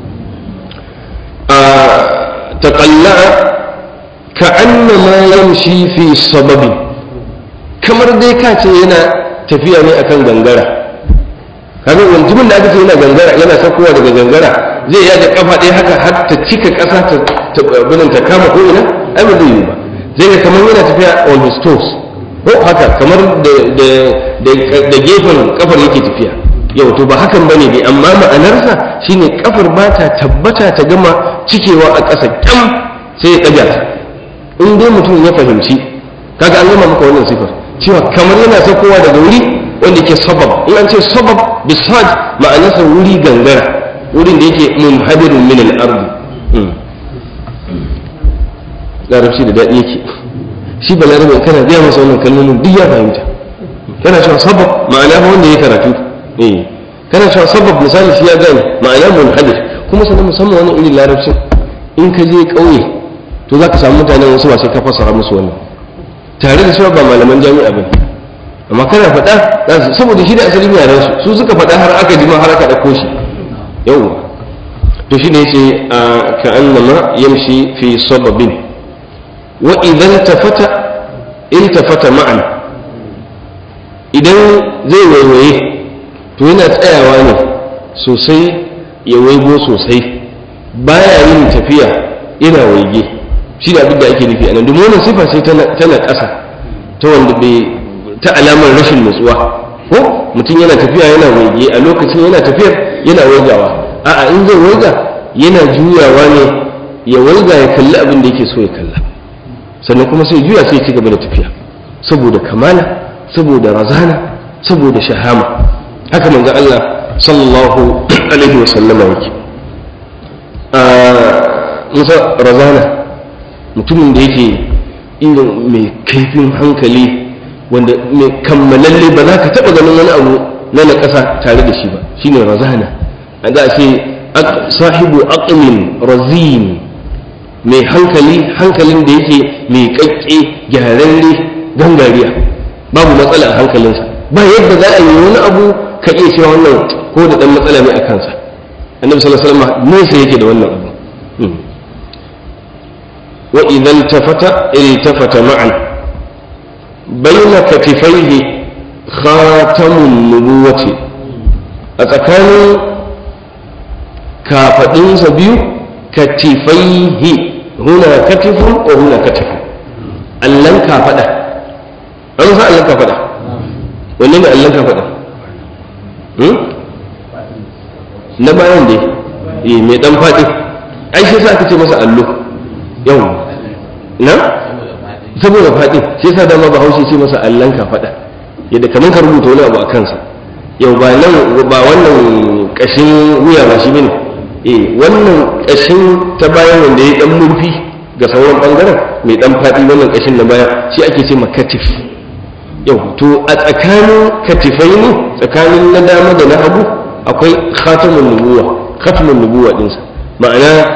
a taqalla ka'annama yamshi fi sababin kamar dai ka ce yana tafiya ne akan gangara. kaga wanzumin da aka ce yana gangara yana saukowa daga gangara zai yaje kafa ɗaya haka har ta cika ƙasa ta binin ta kama ko ina ai ba zai yi ba. zai ga kamar yana tafiya on his toes ko haka kamar da da da gefen kafar yake tafiya. yau to ba hakan bane dai amma ma'anarsa shine kafar ba ta tabbata ta gama cikewa a ƙasa kyam sai ya ɗaga ta. in dai mutum ya fahimci kaga an gama maka wannan sifar cewa kamar yana saukowa daga wuri wanda ke sabab. in an ce sabab bisad ma'anarsa wuri gangara wurin da yake munhadirun min al-ardi. larabci da daɗi yake shi ba larabci kana gaya masa wannan kalmomin duk ya fahimta. kana cewa sabab ma'ana ba wanda ya karatu eh kana cewa sabab misali shi ya gane ma'ana munhadir kuma sanan musamman wannan irin larabcin in ka je ƙauye to za ka samu mutanen wasu ba sai ka fassara musu wannan tare da cewa ba malaman jami'a ba amma kana faɗa saboda shi da asalin yaran su su suka faɗa har aka jima har aka ɗauko shi yawwa to shi ne yace ka annama yamshi fi sababin wa idan tafata iltafata ma'an idan zai waiwaye to yana tsayawa ne sosai ya waigo sosai baya yin tafiya yana waige shi da abin da ake nufi anan domin wannan sifa sai tana ƙasa ta wanda bai ta alamar rashin nutsuwa ko mutum yana tafiya yana waige a lokacin yana tafiyar yana waigawa a'a in zai waiga yana juyawa ne ya waiga ya kalli abin da yake so ya kalla sannan kuma sai juya sai ya ci gaba da tafiya saboda kamala saboda razana saboda shahama haka manzo Allah sallallahu alaihi wa sallama yake a musa razana mutumin da yake irin mai kaifin hankali wanda mai kammalalle ba za ka taɓa ganin wani abu na na ƙasa tare da shi ba shine razana a za a ce sahibu aqlin razin mai hankali hankalin da yake mai ƙaƙƙe gyararre gangariya babu matsala a hankalinsa ba yadda za a yi wani abu ka iya cewa wannan ko da ɗan matsala ne a kansa annabi sallallahu alaihi wasallam nesa yake da wannan abu wa idan tafata iltafata ma'an bayna katifaihi khatamun nubuwati a tsakanin kafadinsa biyu katifaihi huna katifun wa huna katifun allan kafada an sa allan kafada wanne ne allan kafada na bayan dai eh mai dan fadi ai shi sa aka ce masa allo yau na saboda fadi shi yasa dama bahaushe ce masa allan kafada yadda kaman ka rubuta wani abu a kansa yau ba nan ba wannan kashin wuya ba shi bane eh wannan kashin ta bayan wanda ya dan murfi ga sauran bangaren mai dan fadi wannan kashin na baya shi ake ce makatif yau to a tsakanin katifai ne tsakanin na dama da na hagu akwai khatamun nubuwa khatamun nubuwa dinsa ma'ana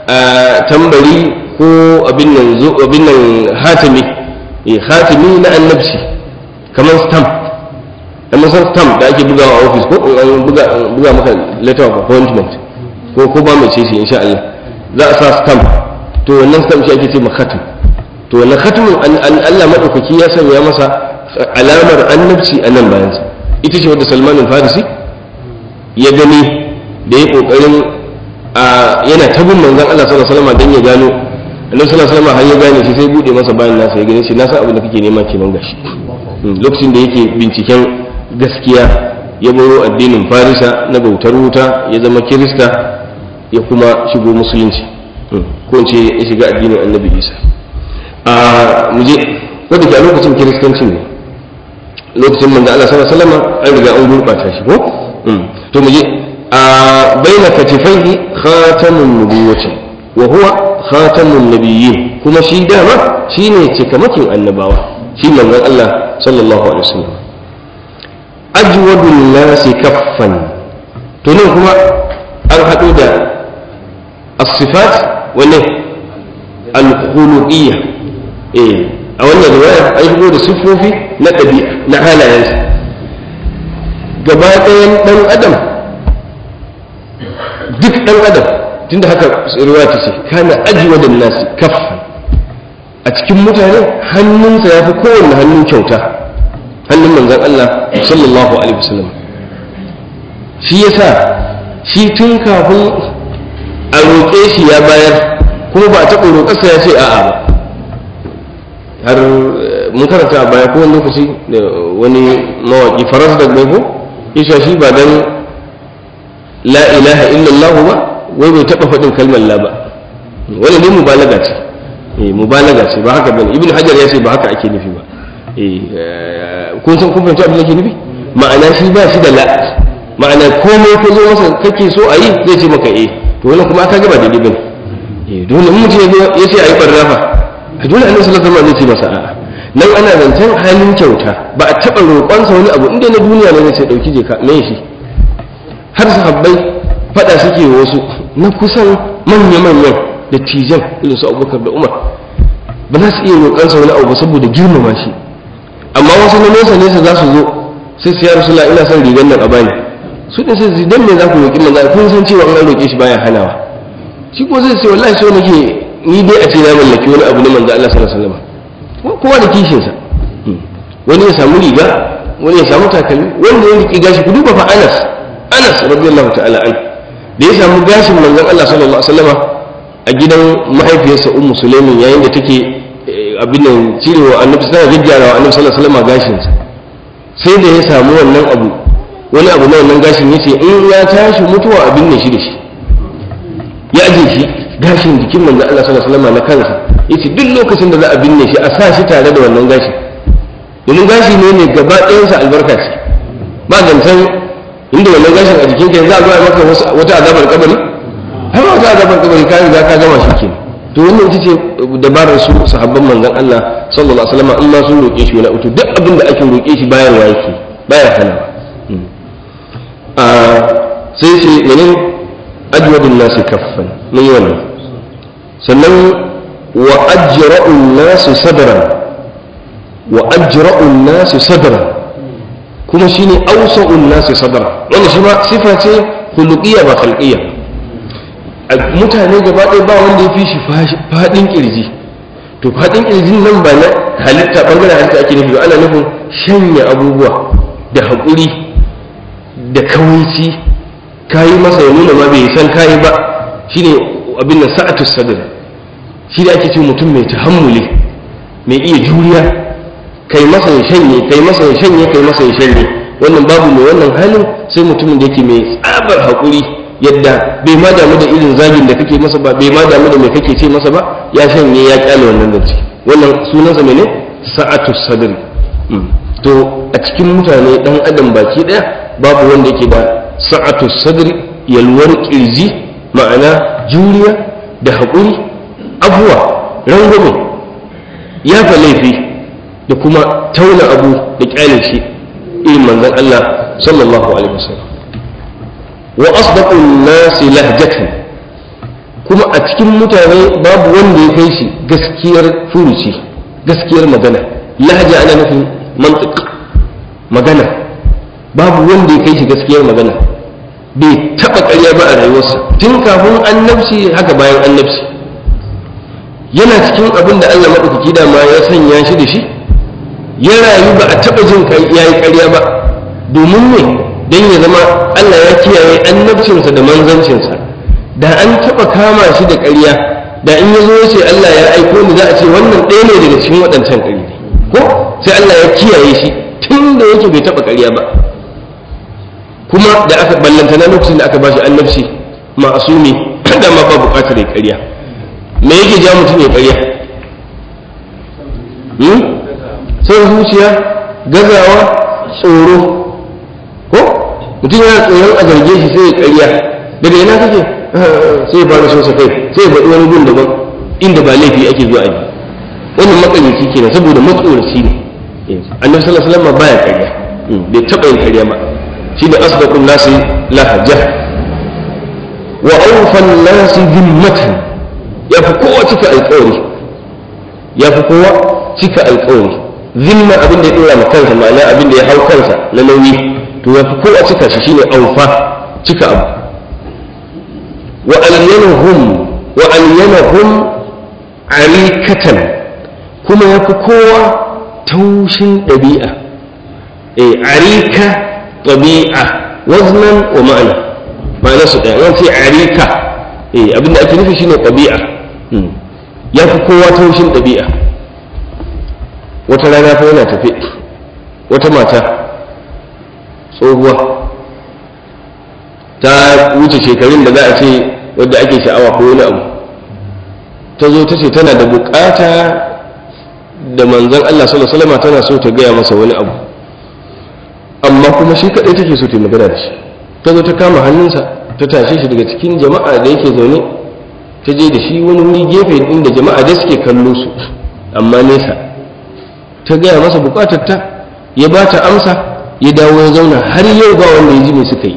tambari ko abin nan zo abin nan hatimi eh hatimi na annabci kamar stamp amma san stamp da ake bugawa a office ko an buga buga maka letter of appointment ko ko ba mai ce shi insha Allah za a sa stamp to wannan stamp shi ake ce khatim to wannan khatimin Allah madaukaki ya sanya masa alamar annabci a nan bayansa ita ce wadda Salman al-Farisi ya gani da ya kokarin yana tabin manzon Allah sallallahu alaihi wasallam dan ya gano annabi sallallahu alaihi wasallam har ya gane shi sai bude masa bayan nasa ya gane shi na san abin da kake nema kenan gashi lokacin da yake binciken gaskiya ya baro addinin Farisa na bautar wuta ya zama Kirista ya kuma shigo musulunci ko in ce ya shiga addinin Annabi Isa a muje wanda ke a lokacin kiristanci ne lokacin manzo Allah sallallahu alaihi wasallam an riga an gurbata shi ko to muje a baina katifaihi khatamun nubuwwati wa huwa khatamun nabiyyin kuma shi dama shine cikamakin annabawa shi manzon Allah sallallahu alaihi wasallam ajwadun nasi kaffan to nan kuma an hado da as-sifat wanne al-khuluqiyya eh a wannan riwaya an shigo da sifofi na ɗabi'a na halayensa gaba ɗayan ɗan adam duk ɗan adam tunda haka riwaya ta ce kana ajwadun nasi kaffan a cikin mutane hannunsa ya fi kowanne hannun kyauta hannun manzon Allah sallallahu alaihi wasallam shi yasa shi tun kafin a roƙe shi ya bayar kuma ba a taɓa roƙarsa ya ce a'a ba har mun karanta a baya kowane lokaci da wani mawaƙi faras da mai ko isha shi ba dan la ilaha illallah ba wai bai taɓa faɗin kalmar la ba wani ne mubalaga ce mubalaga ce ba haka bane ibn hajar ya ce ba haka ake nufi ba kun san kun fahimci abin da ke nufi ma'ana shi ba shi da la ma'ana komai ko zo masa kake so a yi zai ce maka eh to wannan kuma aka gaba daidai bane eh dole in mutum ya ce a yi barna fa a dole annabi sallallahu alaihi wasallam zai ce masa a'a nan ana zancen halin kyauta ba a taɓa roƙonsa wani abu inda na duniya ne zai ce ɗauki je ka me shi har sahabbai faɗa suke wasu na kusan manya-manyan da tijan irin su abubakar da umar ba za su iya roƙonsa wani abu saboda girmama shi amma wasu na nesa nesa za su zo sai su ya rasu la ina son rigar nan a bani su ɗin sai su dan me za ku roƙi manzo kun san cewa an roƙe shi baya hanawa shi ko zai ce wallahi so nake ni dai a ce na mallaki wani abu na manzo Allah sallallahu alaihi wasallam kowa da kishin sa wani ya samu riga wani ya samu takalmi wanda ya riki gashi ku duba fa Anas Anas radiyallahu ta'ala an da ya samu gashin manzon Allah sallallahu alaihi wasallam a gidan mahaifiyarsa Ummu Sulaimin yayin da take abin nan cirewa Annabi sallallahu alaihi wasallam Annabi sallallahu alaihi wasallam gashin sa sai da ya samu wannan abu wani abu na wannan gashin yace in ya tashi mutuwa abin ne shi da shi ya aje shi gashin jikin manzon Allah sallallahu alaihi wasallam na kansa yace duk lokacin da za a binne shi a sa shi tare da wannan gashin domin gashi ne ne gaba ɗayansa albarka ce ba zancen inda wannan gashin a jikin ka za a zuwa maka wata azabar kabari har wata azabar kabari ka riga ka gama shi ke to wannan ita ce dabarar su sahabban manzon Allah sallallahu alaihi wasallam Allah sun roƙe shi wani utu duk abin da ake roƙe shi bayarwa yake baya hana a sai sai menene ajwadun nasi kaffan mun yi wannan sannan wa ajra'un nasi sadran wa ajra'un nasi sadran kuma shine awsa'un nasi sadran wannan shi ma sifa ce khuluqiyya ba khalqiyya mutane gaba ɗaya ba wanda ya fi shi fadin kirji to fadin kirjin nan ba na halitta bangaren halitta ake nufi ana nufin shanya abubuwa da haƙuri da kawaici kayi masa ya nuna ma bai san kayi ba shine abin nan sa'atus sadr shi da ake ce mutum mai tahammuli mai iya juriya kai masa ya shanye kai masa ya shanye kai masa ya shanye wannan babu mai wannan halin sai mutumin da yake mai tsabar haƙuri yadda bai ma damu da irin zagin da kake masa ba bai ma damu da mai kake ce masa ba ya shanye ya kyale wannan zance wannan sunansa mene sa'atus sadri to a cikin mutane dan adam baki daya babu wanda yake da sa'atus sadri yalwar kirji ma'ana juriya da haƙuri abuwa rangwame ya fa laifi da kuma tauna abu da kyale shi irin manzon Allah sallallahu alaihi wasallam wa asdaqun nasi lahjatan kuma a cikin mutane babu wanda ya kai shi gaskiyar furuci gaskiyar magana. Lahaja ana nufin mantiq magana, babu wanda ya kai shi gaskiyar magana, bai taɓa ƙarya ba a rayuwarsa tun kafin annabci haka bayan annabci. Yana cikin abin da Allah maɗaukaki dama ya sanya shi da shi, ya rayu ba a taɓa jin ya yi ƙarya ba, domin ne don ya zama Allah ya kiyaye annabcinsa da manzancinsa. Da an taɓa kama shi da ƙarya, da in ya zo ya ce Allah ya aiko ni, za a ce wannan ɗaya ne daga cikin waɗancan ƙarya ko sai Allah ya kiyaye shi tun da yake bai taɓa ƙarya ba. Kuma da aka ballanta na lokacin da aka ba shi annabci ma'asumi da ma ba buƙatar ya ƙarya. Me yake ja mutum ya ƙarya? Sai zuciya, gazawa, tsoro ko mutum yana tsoron a zarge shi sai ya ƙarya. Daga ina kake sai ya fara sosa kai, sai ya faɗi wani gun daban inda ba laifi ake zuwa yi. Wannan matsalici kenan saboda matsoraci ne. Annabi sallallahu alaihi wasallam baya ƙarya, bai taɓa yin ƙarya ba. Shi da asdaqun nasi lahaja wa awfan nasi zimmatan, ya fi kowa cika alƙawari, ya fi kowa cika alƙawari. Zimma abin da ya dora ma kansa, ma'ana abin da ya hau kansa na nauyi, to ya fi kowa cika shi shine awfa, cika abu. wa alyanahum wa alyanahum arikatan, kuma ya fi kowa taushin ɗabi'a. Eh, arika ɗabi'a waznan wa ma'ana, ma'ana su ɗaya. Yan ce arika, eh, abinda ake nufi shine ɗabi'a. Ya fi kowa taushin ɗabi'a. Wata rana fa yana tafe, wata mata tsohuwa ta wuce shekarun da za a ce wadda ake sha'awa ko wani abu, ta zo ta ce tana da bukata da manzon Allah sallallahu alaihi wasallam, tana so ta gaya masa wani abu, amma kuma shi kadai take so ta magana da shi. Ta zo ta kama hannunsa, ta tashe shi daga cikin jama'a da yake zaune, ta je da shi wani wuri gefe inda jama'a da suke kallo su amma nesa, ta gaya masa bukatar ta, ya ba ta amsa, ya dawo ya zauna. Har yau ba wanda ya ji me suka yi.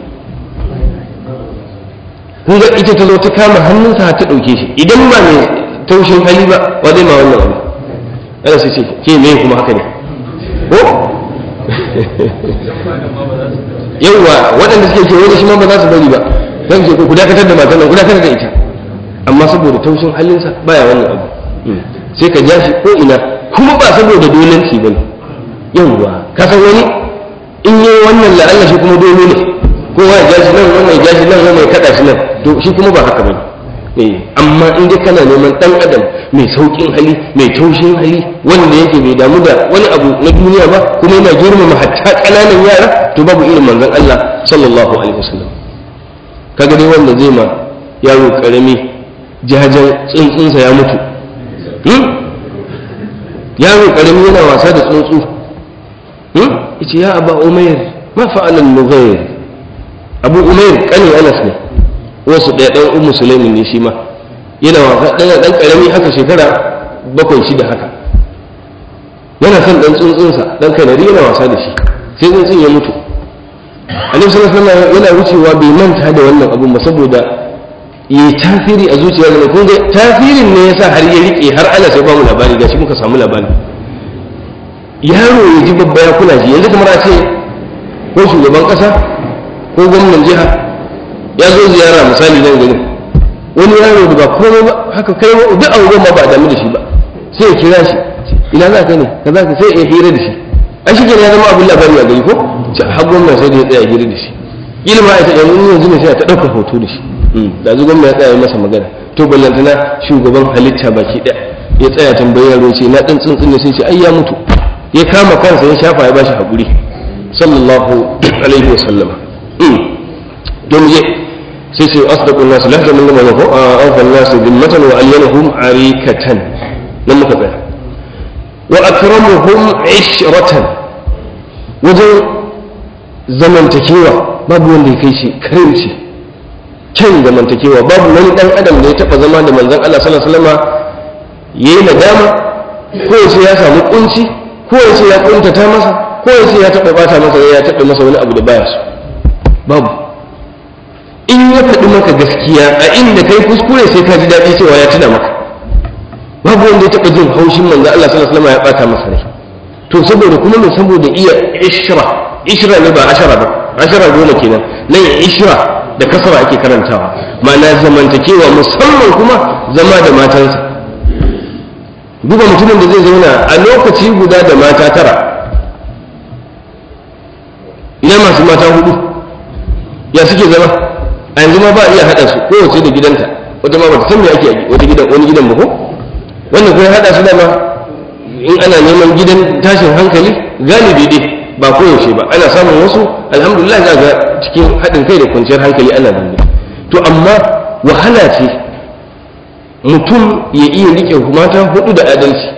kun ga ita ta zo ta kama hannunsa ta ɗauke shi. Idan ba mai taushin hali ba, wa zai ma wannan abu? ana sai ce ke me kuma haka ne ko yawwa waɗanda suke kewaye da shi ma ba za su bari ba, zan ce ku dakatar da matan nan, ku dakatar da ita. Amma saboda taushin halinsa baya wannan abu, sai ka ja shi ko ina, kuma ba saboda dolanci ba ne. yawwa ka san wani in yi wannan la'alla shi kuma dole ne, kowa ya ja shi nan, wannan ya ja shi nan, wannan ya kaɗa shi nan, to shi kuma ba haka ba ne. Amma in dai kana neman ɗan adam mai sauƙin hali, mai taushin hali, wanda yake bai damu da wani abu na duniya ba, kuma yana girmama hatta ƙananan yara, to babu irin manzon Allah sallallahu alaihi wasallam. Kaga dai wanda zai ma yaro ƙarami jajen tsuntsunsa ya mutu, yaro ƙarami yana wasa da tsuntsu, yace ya aba umair ma fa'ala al-nughayr. Abu Umair ƙanin Anas ne, wasu ɗaya ɗan ummu Sulaimin ne shi ma, yana wasa ɗan ɗan ƙarami haka shekara bakwai shida haka, yana son ɗan tsuntsunsa ɗan kanari, yana wasa da shi, sai tsuntsun ya mutu. Annabi sallallahu alaihi wasallam yana wucewa bai manta da wannan abun ba, saboda yi tasiri a zuciya da kun ga tasirin ne yasa har ya rike, har Anas ya ba mu labari, gashi muka samu labari. Yaro ya ji babba ya kula shi, yanzu kamar a ce ko shugaban ƙasa ko gwamnan jiha ya zo ziyara misali nan gani, wani yaro da ba komai ba haka kai duk abubuwan ma ba a damu da shi ba, sai ya kira shi, ina za ka ne ka za ka, sai ya hira da shi. An shi ya zama abin labari a gari ko har gwamna sai da ya tsaya hira da shi, ilma ita yanzu yanzu ne sai ta ɗauka hoto da shi, da zu gwamna ya tsaya masa magana. To ballantana shugaban halitta baki ɗaya ya tsaya tambayi yaro ce na ɗan tsuntsun ne, sai ce ai ya mutu, ya kama kansa ya shafa ya bashi haƙuri sallallahu alaihi wa sallama. don je sai ce asdaqun nas lahja min lamma ko awfan nas bimmatan wa alyanahum arikatan, nan muka tsaya. Wa akramuhum ishratan, wajen zamantakewa babu wanda ya kai shi karimci, kyan zamantakewa. Babu wani dan adam da ya taba zama da manzon Allah sallallahu alaihi wasallam yayi nadama, ko yace ya samu kunci, ko yace ya kuntata masa, ko yace ya taba bata masa, ya taba masa wani abu da baya so. Babu. in ya faɗi maka gaskiya a inda kai kuskure sai ka ji daɗi cewa ya tuna maka. Babu wanda ya taɓa jin haushin manzo Allah sallallahu alaihi wasallam ya ɓata masa rai. To saboda kuma ne saboda iya ishra, ishra ne ba ashara ba, ashara goma kenan, nan ishra da kasara ake karantawa, ma'ana zamantakewa, musamman kuma zama da matansa. Duba mutumin da zai zauna a lokaci guda da mata tara, ina masu mata hudu ya suke zama a yanzu ma ba a iya haɗa su kowace da gidanta, wata ma ba ta san me ake wata gidan wani gidan ba ko wannan kuma haɗa su dama in ana neman gidan tashin hankali galibi dai ba koyaushe ba, ana samun wasu alhamdulillah za ga cikin haɗin kai da kwanciyar hankali ana zanne. To amma wahala ce mutum ya iya riƙe mata hudu da adalci,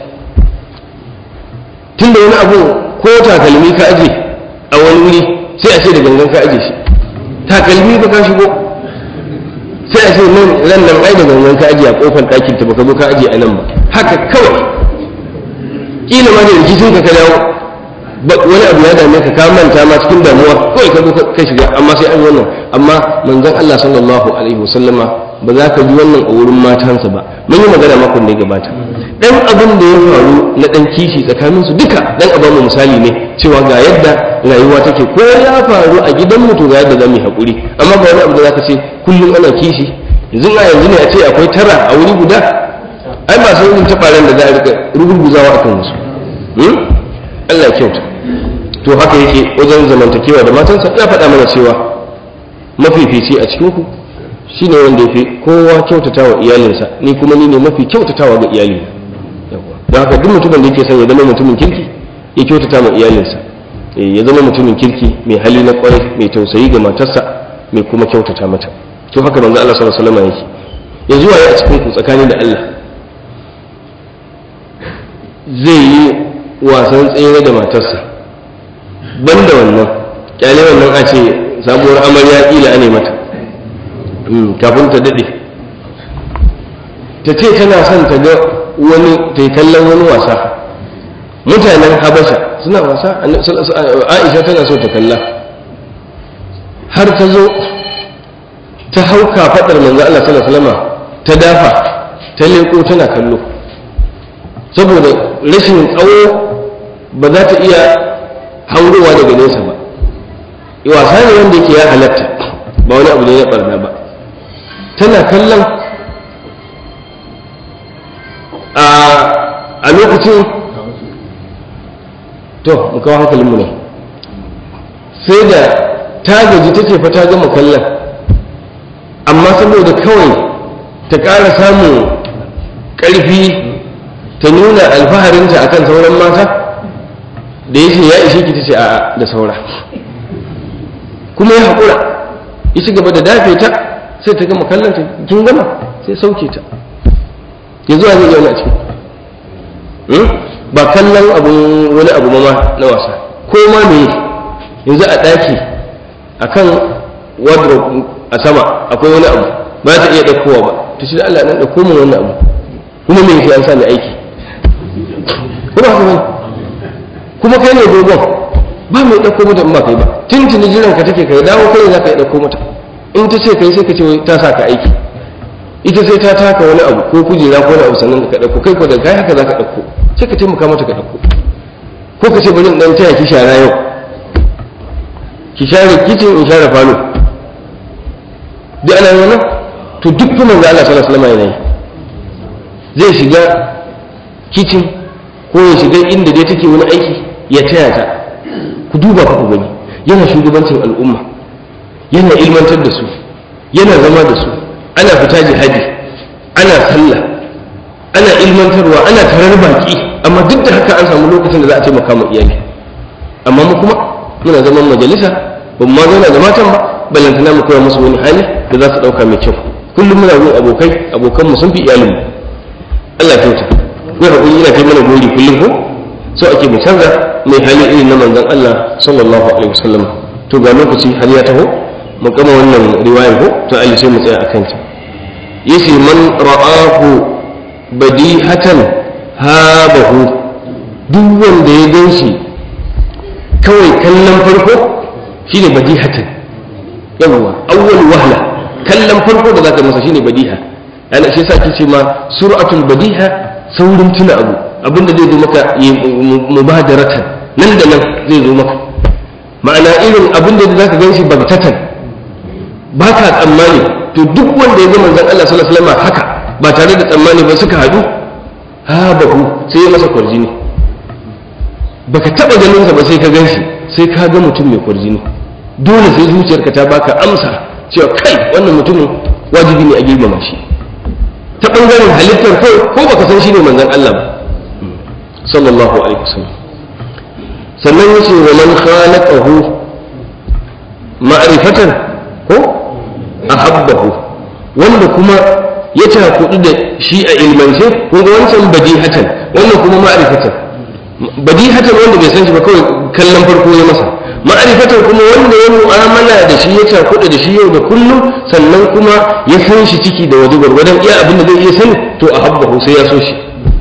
tun da wani abu ko takalmi ka aje a wani wuri sai a ce da gangan ka aje shi, takalmi ba ka shigo sai a ce nan ran nan ai da gangan ka aje a kofar ɗakin ta baka zo ka aje a nan ba, haka kawai kila ma da rikicin ka ka dawo wani abu ya dame ka ka manta ma cikin damuwa kawai ka zo ka shiga, amma sai an wannan. Amma manzon Allah sallallahu alaihi wasallama ba za ka ji wannan a wurin matansa ba. Mun yi magana makon da ya gabata dan abin da ya faru na dan kishi tsakanin su duka, dan a bamu misali ne cewa ga yadda rayuwa take, ko ya faru a gidan mutu ga yadda zamu yi hakuri, amma ba wani abu da zaka ce kullum ana kishi. Yanzu a yanzu ne a ce akwai tara a wuri guda, ai ba sai yin tabaran da za a rika rugurguzawa akan wasu. Allah kyauta. To haka yake wajen zamantakewa da matansa. Ya faɗa mana cewa mafifici a cikinku shi ne wanda ya fi kowa kyautata wa iyalinsa, ni kuma ni ne mafi kyautatawa ga iyalina. Don haka duk mutumin da yake son ya zama mutumin kirki ya kyautata wa iyalinsa, ya zama mutumin kirki mai hali na kwarai, mai tausayi ga matarsa, mai kuma kyautata mata. To haka manzo Allah sallallahu alaihi wasallam yake. Yanzu waye a cikinku tsakani da Allah zai yi wasan tsere da matarsa, banda wannan kyale wannan a ce sabuwar amarya kila ane mata kafin ta dade ta ce tana son ta ga wani ta yi kallon wani wasa. Mutanen Habasha suna wasa, Aisha tana so ta kalla, har ta zo ta hauka fadar manzo Allah sallallahu alaihi wasallam ta dafa ta leko tana kallo, saboda rashin tsawo ba za ta iya haurowa daga nesa ba. Wasa ne wanda yake ya halatta, ba wani abu ne ya barna ba. Tana kallon a lokacin, to mu kawo hankalinmu ne, sai da ta gaji take fa ta gama kallon, amma saboda kawai ta ƙara samun ƙarfi ta nuna alfaharinta akan sauran mata, da ya ce ya ishe ki ta ce a da saura, kuma ya haƙura ya ci gaba da dafe ta, sai ta gama kallon ta kin gama sai sauke ta. ya zuwa zai yauna a cikin ba kallon abun wani abu ma na wasa ko ma me. Yanzu a ɗaki akan wardrobe a sama akwai wani abu ba ta iya ɗaukowa ba, ta ce da Allah nan ɗauko min wannan abu, kuma me yake an sa ni aiki, kuma haka bane, kuma kai ne dogon ba mai ɗauko mata in ba kai ba, tuntuni jiran ka take kai dawo kai za ka yi ɗauko mata. In ta ce kai sai ka ce ta sa ka aiki, ita sai ta taka wani abu ko kujera ko wani abu sannan ka ɗauko, kai ko da kai haka za ka ɗauko, sai ka taimaka mata ka ɗauko, ko ka ce bari in ɗan taya ki shara yau, ki share kicin in share falo, duk ana yi wannan. To duk kuma ga Allah sallallahu alaihi wasallam yana yi, zai shiga kicin ko ya shiga inda dai take wani aiki ya taya ta. Ku duba ku gani, yana shugabancin al'umma, yana ilmantar da su, yana zama da su, ana fita jihadi, ana sallah, ana ilmantarwa, ana tarar baki, amma duk da haka an samu lokacin da za a taimaka ma iyali. Amma mu kuma muna zaman majalisa, ba mu ma zauna da matan ba, ballantana mu koya musu wani hali da za su ɗauka mai kyau. Kullum muna yin abokai, abokanmu sun fi iyalinmu. Allah ya kyauta. Wai haƙuri ina kai mana gori kullum ko? So ake mu canza mai hali irin na manzon Allah sallallahu alaihi wasallam. To ga lokaci har ya taho mu gama wannan riwayar ko to Allah sai mu tsaya akan ta. Yace man ra'ahu badihatan habahu, duk wanda ya ganshi kawai kallon farko shine badihatan, yawa awwal wahla kallon farko da zaka masa shine badiha ana shi yasa ake ce ma sur'atul badiha saurin tuna abu abinda zai zo maka mubadaratan nan da nan zai zo maka ma'ana irin abinda zaka ganshi bagtatan baka tsammani to duk wanda ya ga manzon Allah sallallahu alaihi wasallam haka ba tare da tsammani ba suka hadu ha bahu sai ya masa kwarjini baka taba ganin sa ba sai ka ganshi sai ka ga mutum mai kwarjini dole sai zuciyarka ta baka amsa cewa kai wannan mutumin wajibi ne a girmama shi ta bangaren halittar kai ko baka san shi ne manzon Allah ba sallallahu alaihi wasallam sannan yace wa man khalaqahu ma'rifatan ko ahabbahu wanda kuma ya takudu da shi a ilmance ko ga wancan badihatan wannan kuma ma'rifatan badihatan wanda bai san shi ba kawai kallon farko ya masa ma'rifatan kuma wanda ya mu'amala da shi ya takudu da shi yau da kullum sannan kuma ya san shi ciki da waje gwargwadon iya abin da zai iya sani to ahabbahu sai ya so shi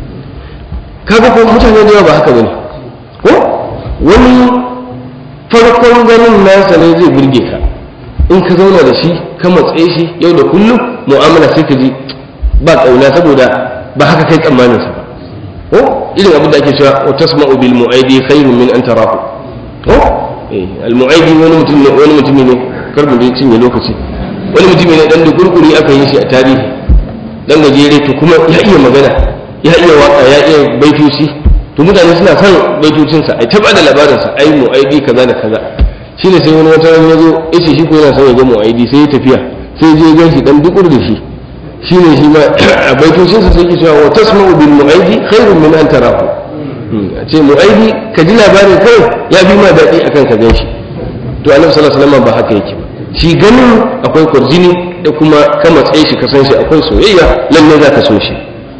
kaga ko mutane da yawa ba haka bane ko wani farkon ganin nasa ne zai burge ka in ka zauna da shi ka matsaye shi yau da kullum mu'amala sai ka ji ba kauna saboda ba haka kai tsammanin sa ba ko irin abin da ake cewa wa tasma'u bil mu'aidi khairun min an tarahu ko eh al mu'aidi wani mutum ne wani mutum ne karbu da cinye lokaci wani mutum ne dan da gurguri aka yi shi a tarihi dan gajere to kuma ya iya magana ya iya waka ya iya baitoci to mutane suna son baitocinsa ai ta bada labarin sa ai mu'aidi kaza da kaza shine sai wani wata ya zo yace shi ko yana son ya ga mu'aidi sai ya tafiya sai je gan shi dan dukur da shi shine shi ma a baitocinsa sai ke cewa wa tasma'u bil mu'aidi khairun min an tarahu a ce mu'aidi ka ji labarin kai ya bi ma daɗi akan ka gan shi to annabi sallallahu alaihi wasallam ba haka yake ba shi ganin akwai kurjini da kuma ka matsaye shi ka san shi akwai soyayya lalle za ka so shi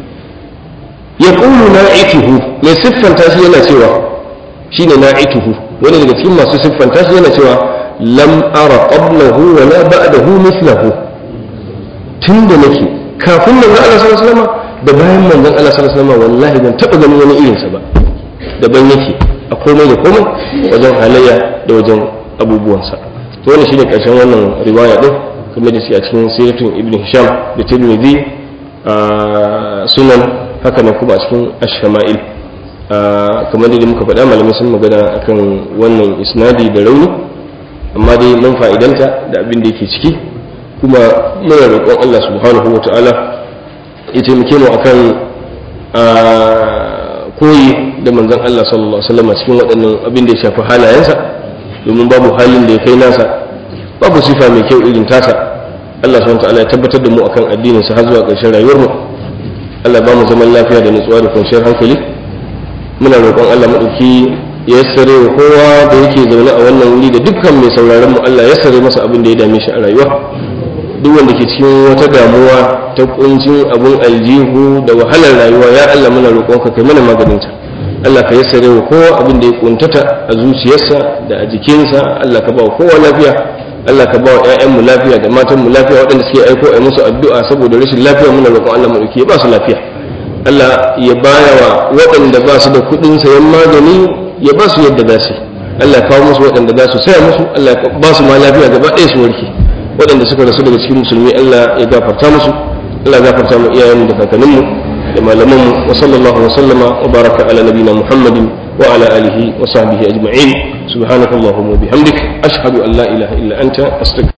ya ƙulu na'ituhu mai siffanta shi yana cewa shi ne na'ituhu wani daga cikin masu siffanta shi yana cewa lam ara qablahu wa la ba'dahu mithlahu tun da nake kafin manzon Allah sallallahu alaihi wasallam da bayan manzon Allah sallallahu alaihi wasallam wallahi ban taɓa ganin wani irinsa ba daban yake a komai da komai wajen halayya da wajen abubuwansa to wannan shine ƙarshen wannan riwaya din kamar da shi a cikin sirrin ibn hisham da tirmidhi sunan haka nan kuma a cikin ash-shama'il kamar da muka faɗa malamai sun magana akan wannan isnadi da rauni amma dai mun fa'idanta da abin da yake ciki kuma muna roƙon Allah subhanahu wata'ala ya taimake mu akan koyi da manzon Allah sallallahu alaihi wasallam cikin waɗannan abin da ya shafi halayensa domin babu halin da ya kai nasa babu sifa mai kyau irin tasa Allah subhanahu wata'ala ya tabbatar da mu akan addinin sa har zuwa ƙarshen rayuwar mu Allah ba mu zaman lafiya da nutsuwa da kwanciyar hankali muna roƙon Allah maɗauki ya yassare wa kowa da yake zaune a wannan wuri da dukkan mai sauraron mu Allah ya yassare masa abin da ya dame shi a rayuwa duk wanda ke cikin wata damuwa ta kuncin abun aljihu da wahalar rayuwa ya Allah muna roƙon ka kai mana maganinta Allah ka yassare wa kowa abin da ya kuntata a zuciyarsa da a jikinsa Allah ka ba wa kowa lafiya Allah ka ba wa ƴaƴanmu lafiya da matanmu lafiya waɗanda suke aiko a musu addu'a saboda rashin lafiya muna roƙon Allah mu ya ba su lafiya Allah ya baya wa waɗanda ba su da kuɗin sayan magani ya ba su yadda za su Allah kawo musu waɗanda za su saya musu Allah ya ba su ma lafiya gaba ɗaya su warke waɗanda suka rasu daga cikin musulmi Allah ya gafarta musu Allah ya gafarta mu iyayenmu da kakanninmu da malamanmu wa sallallahu wa sallama wa baraka ala nabina Muhammadin wa ala alihi wa sahbihi ajma'in subhanakallahumma wa bihamdik ashhadu an la ilaha illa anta astaghfiruka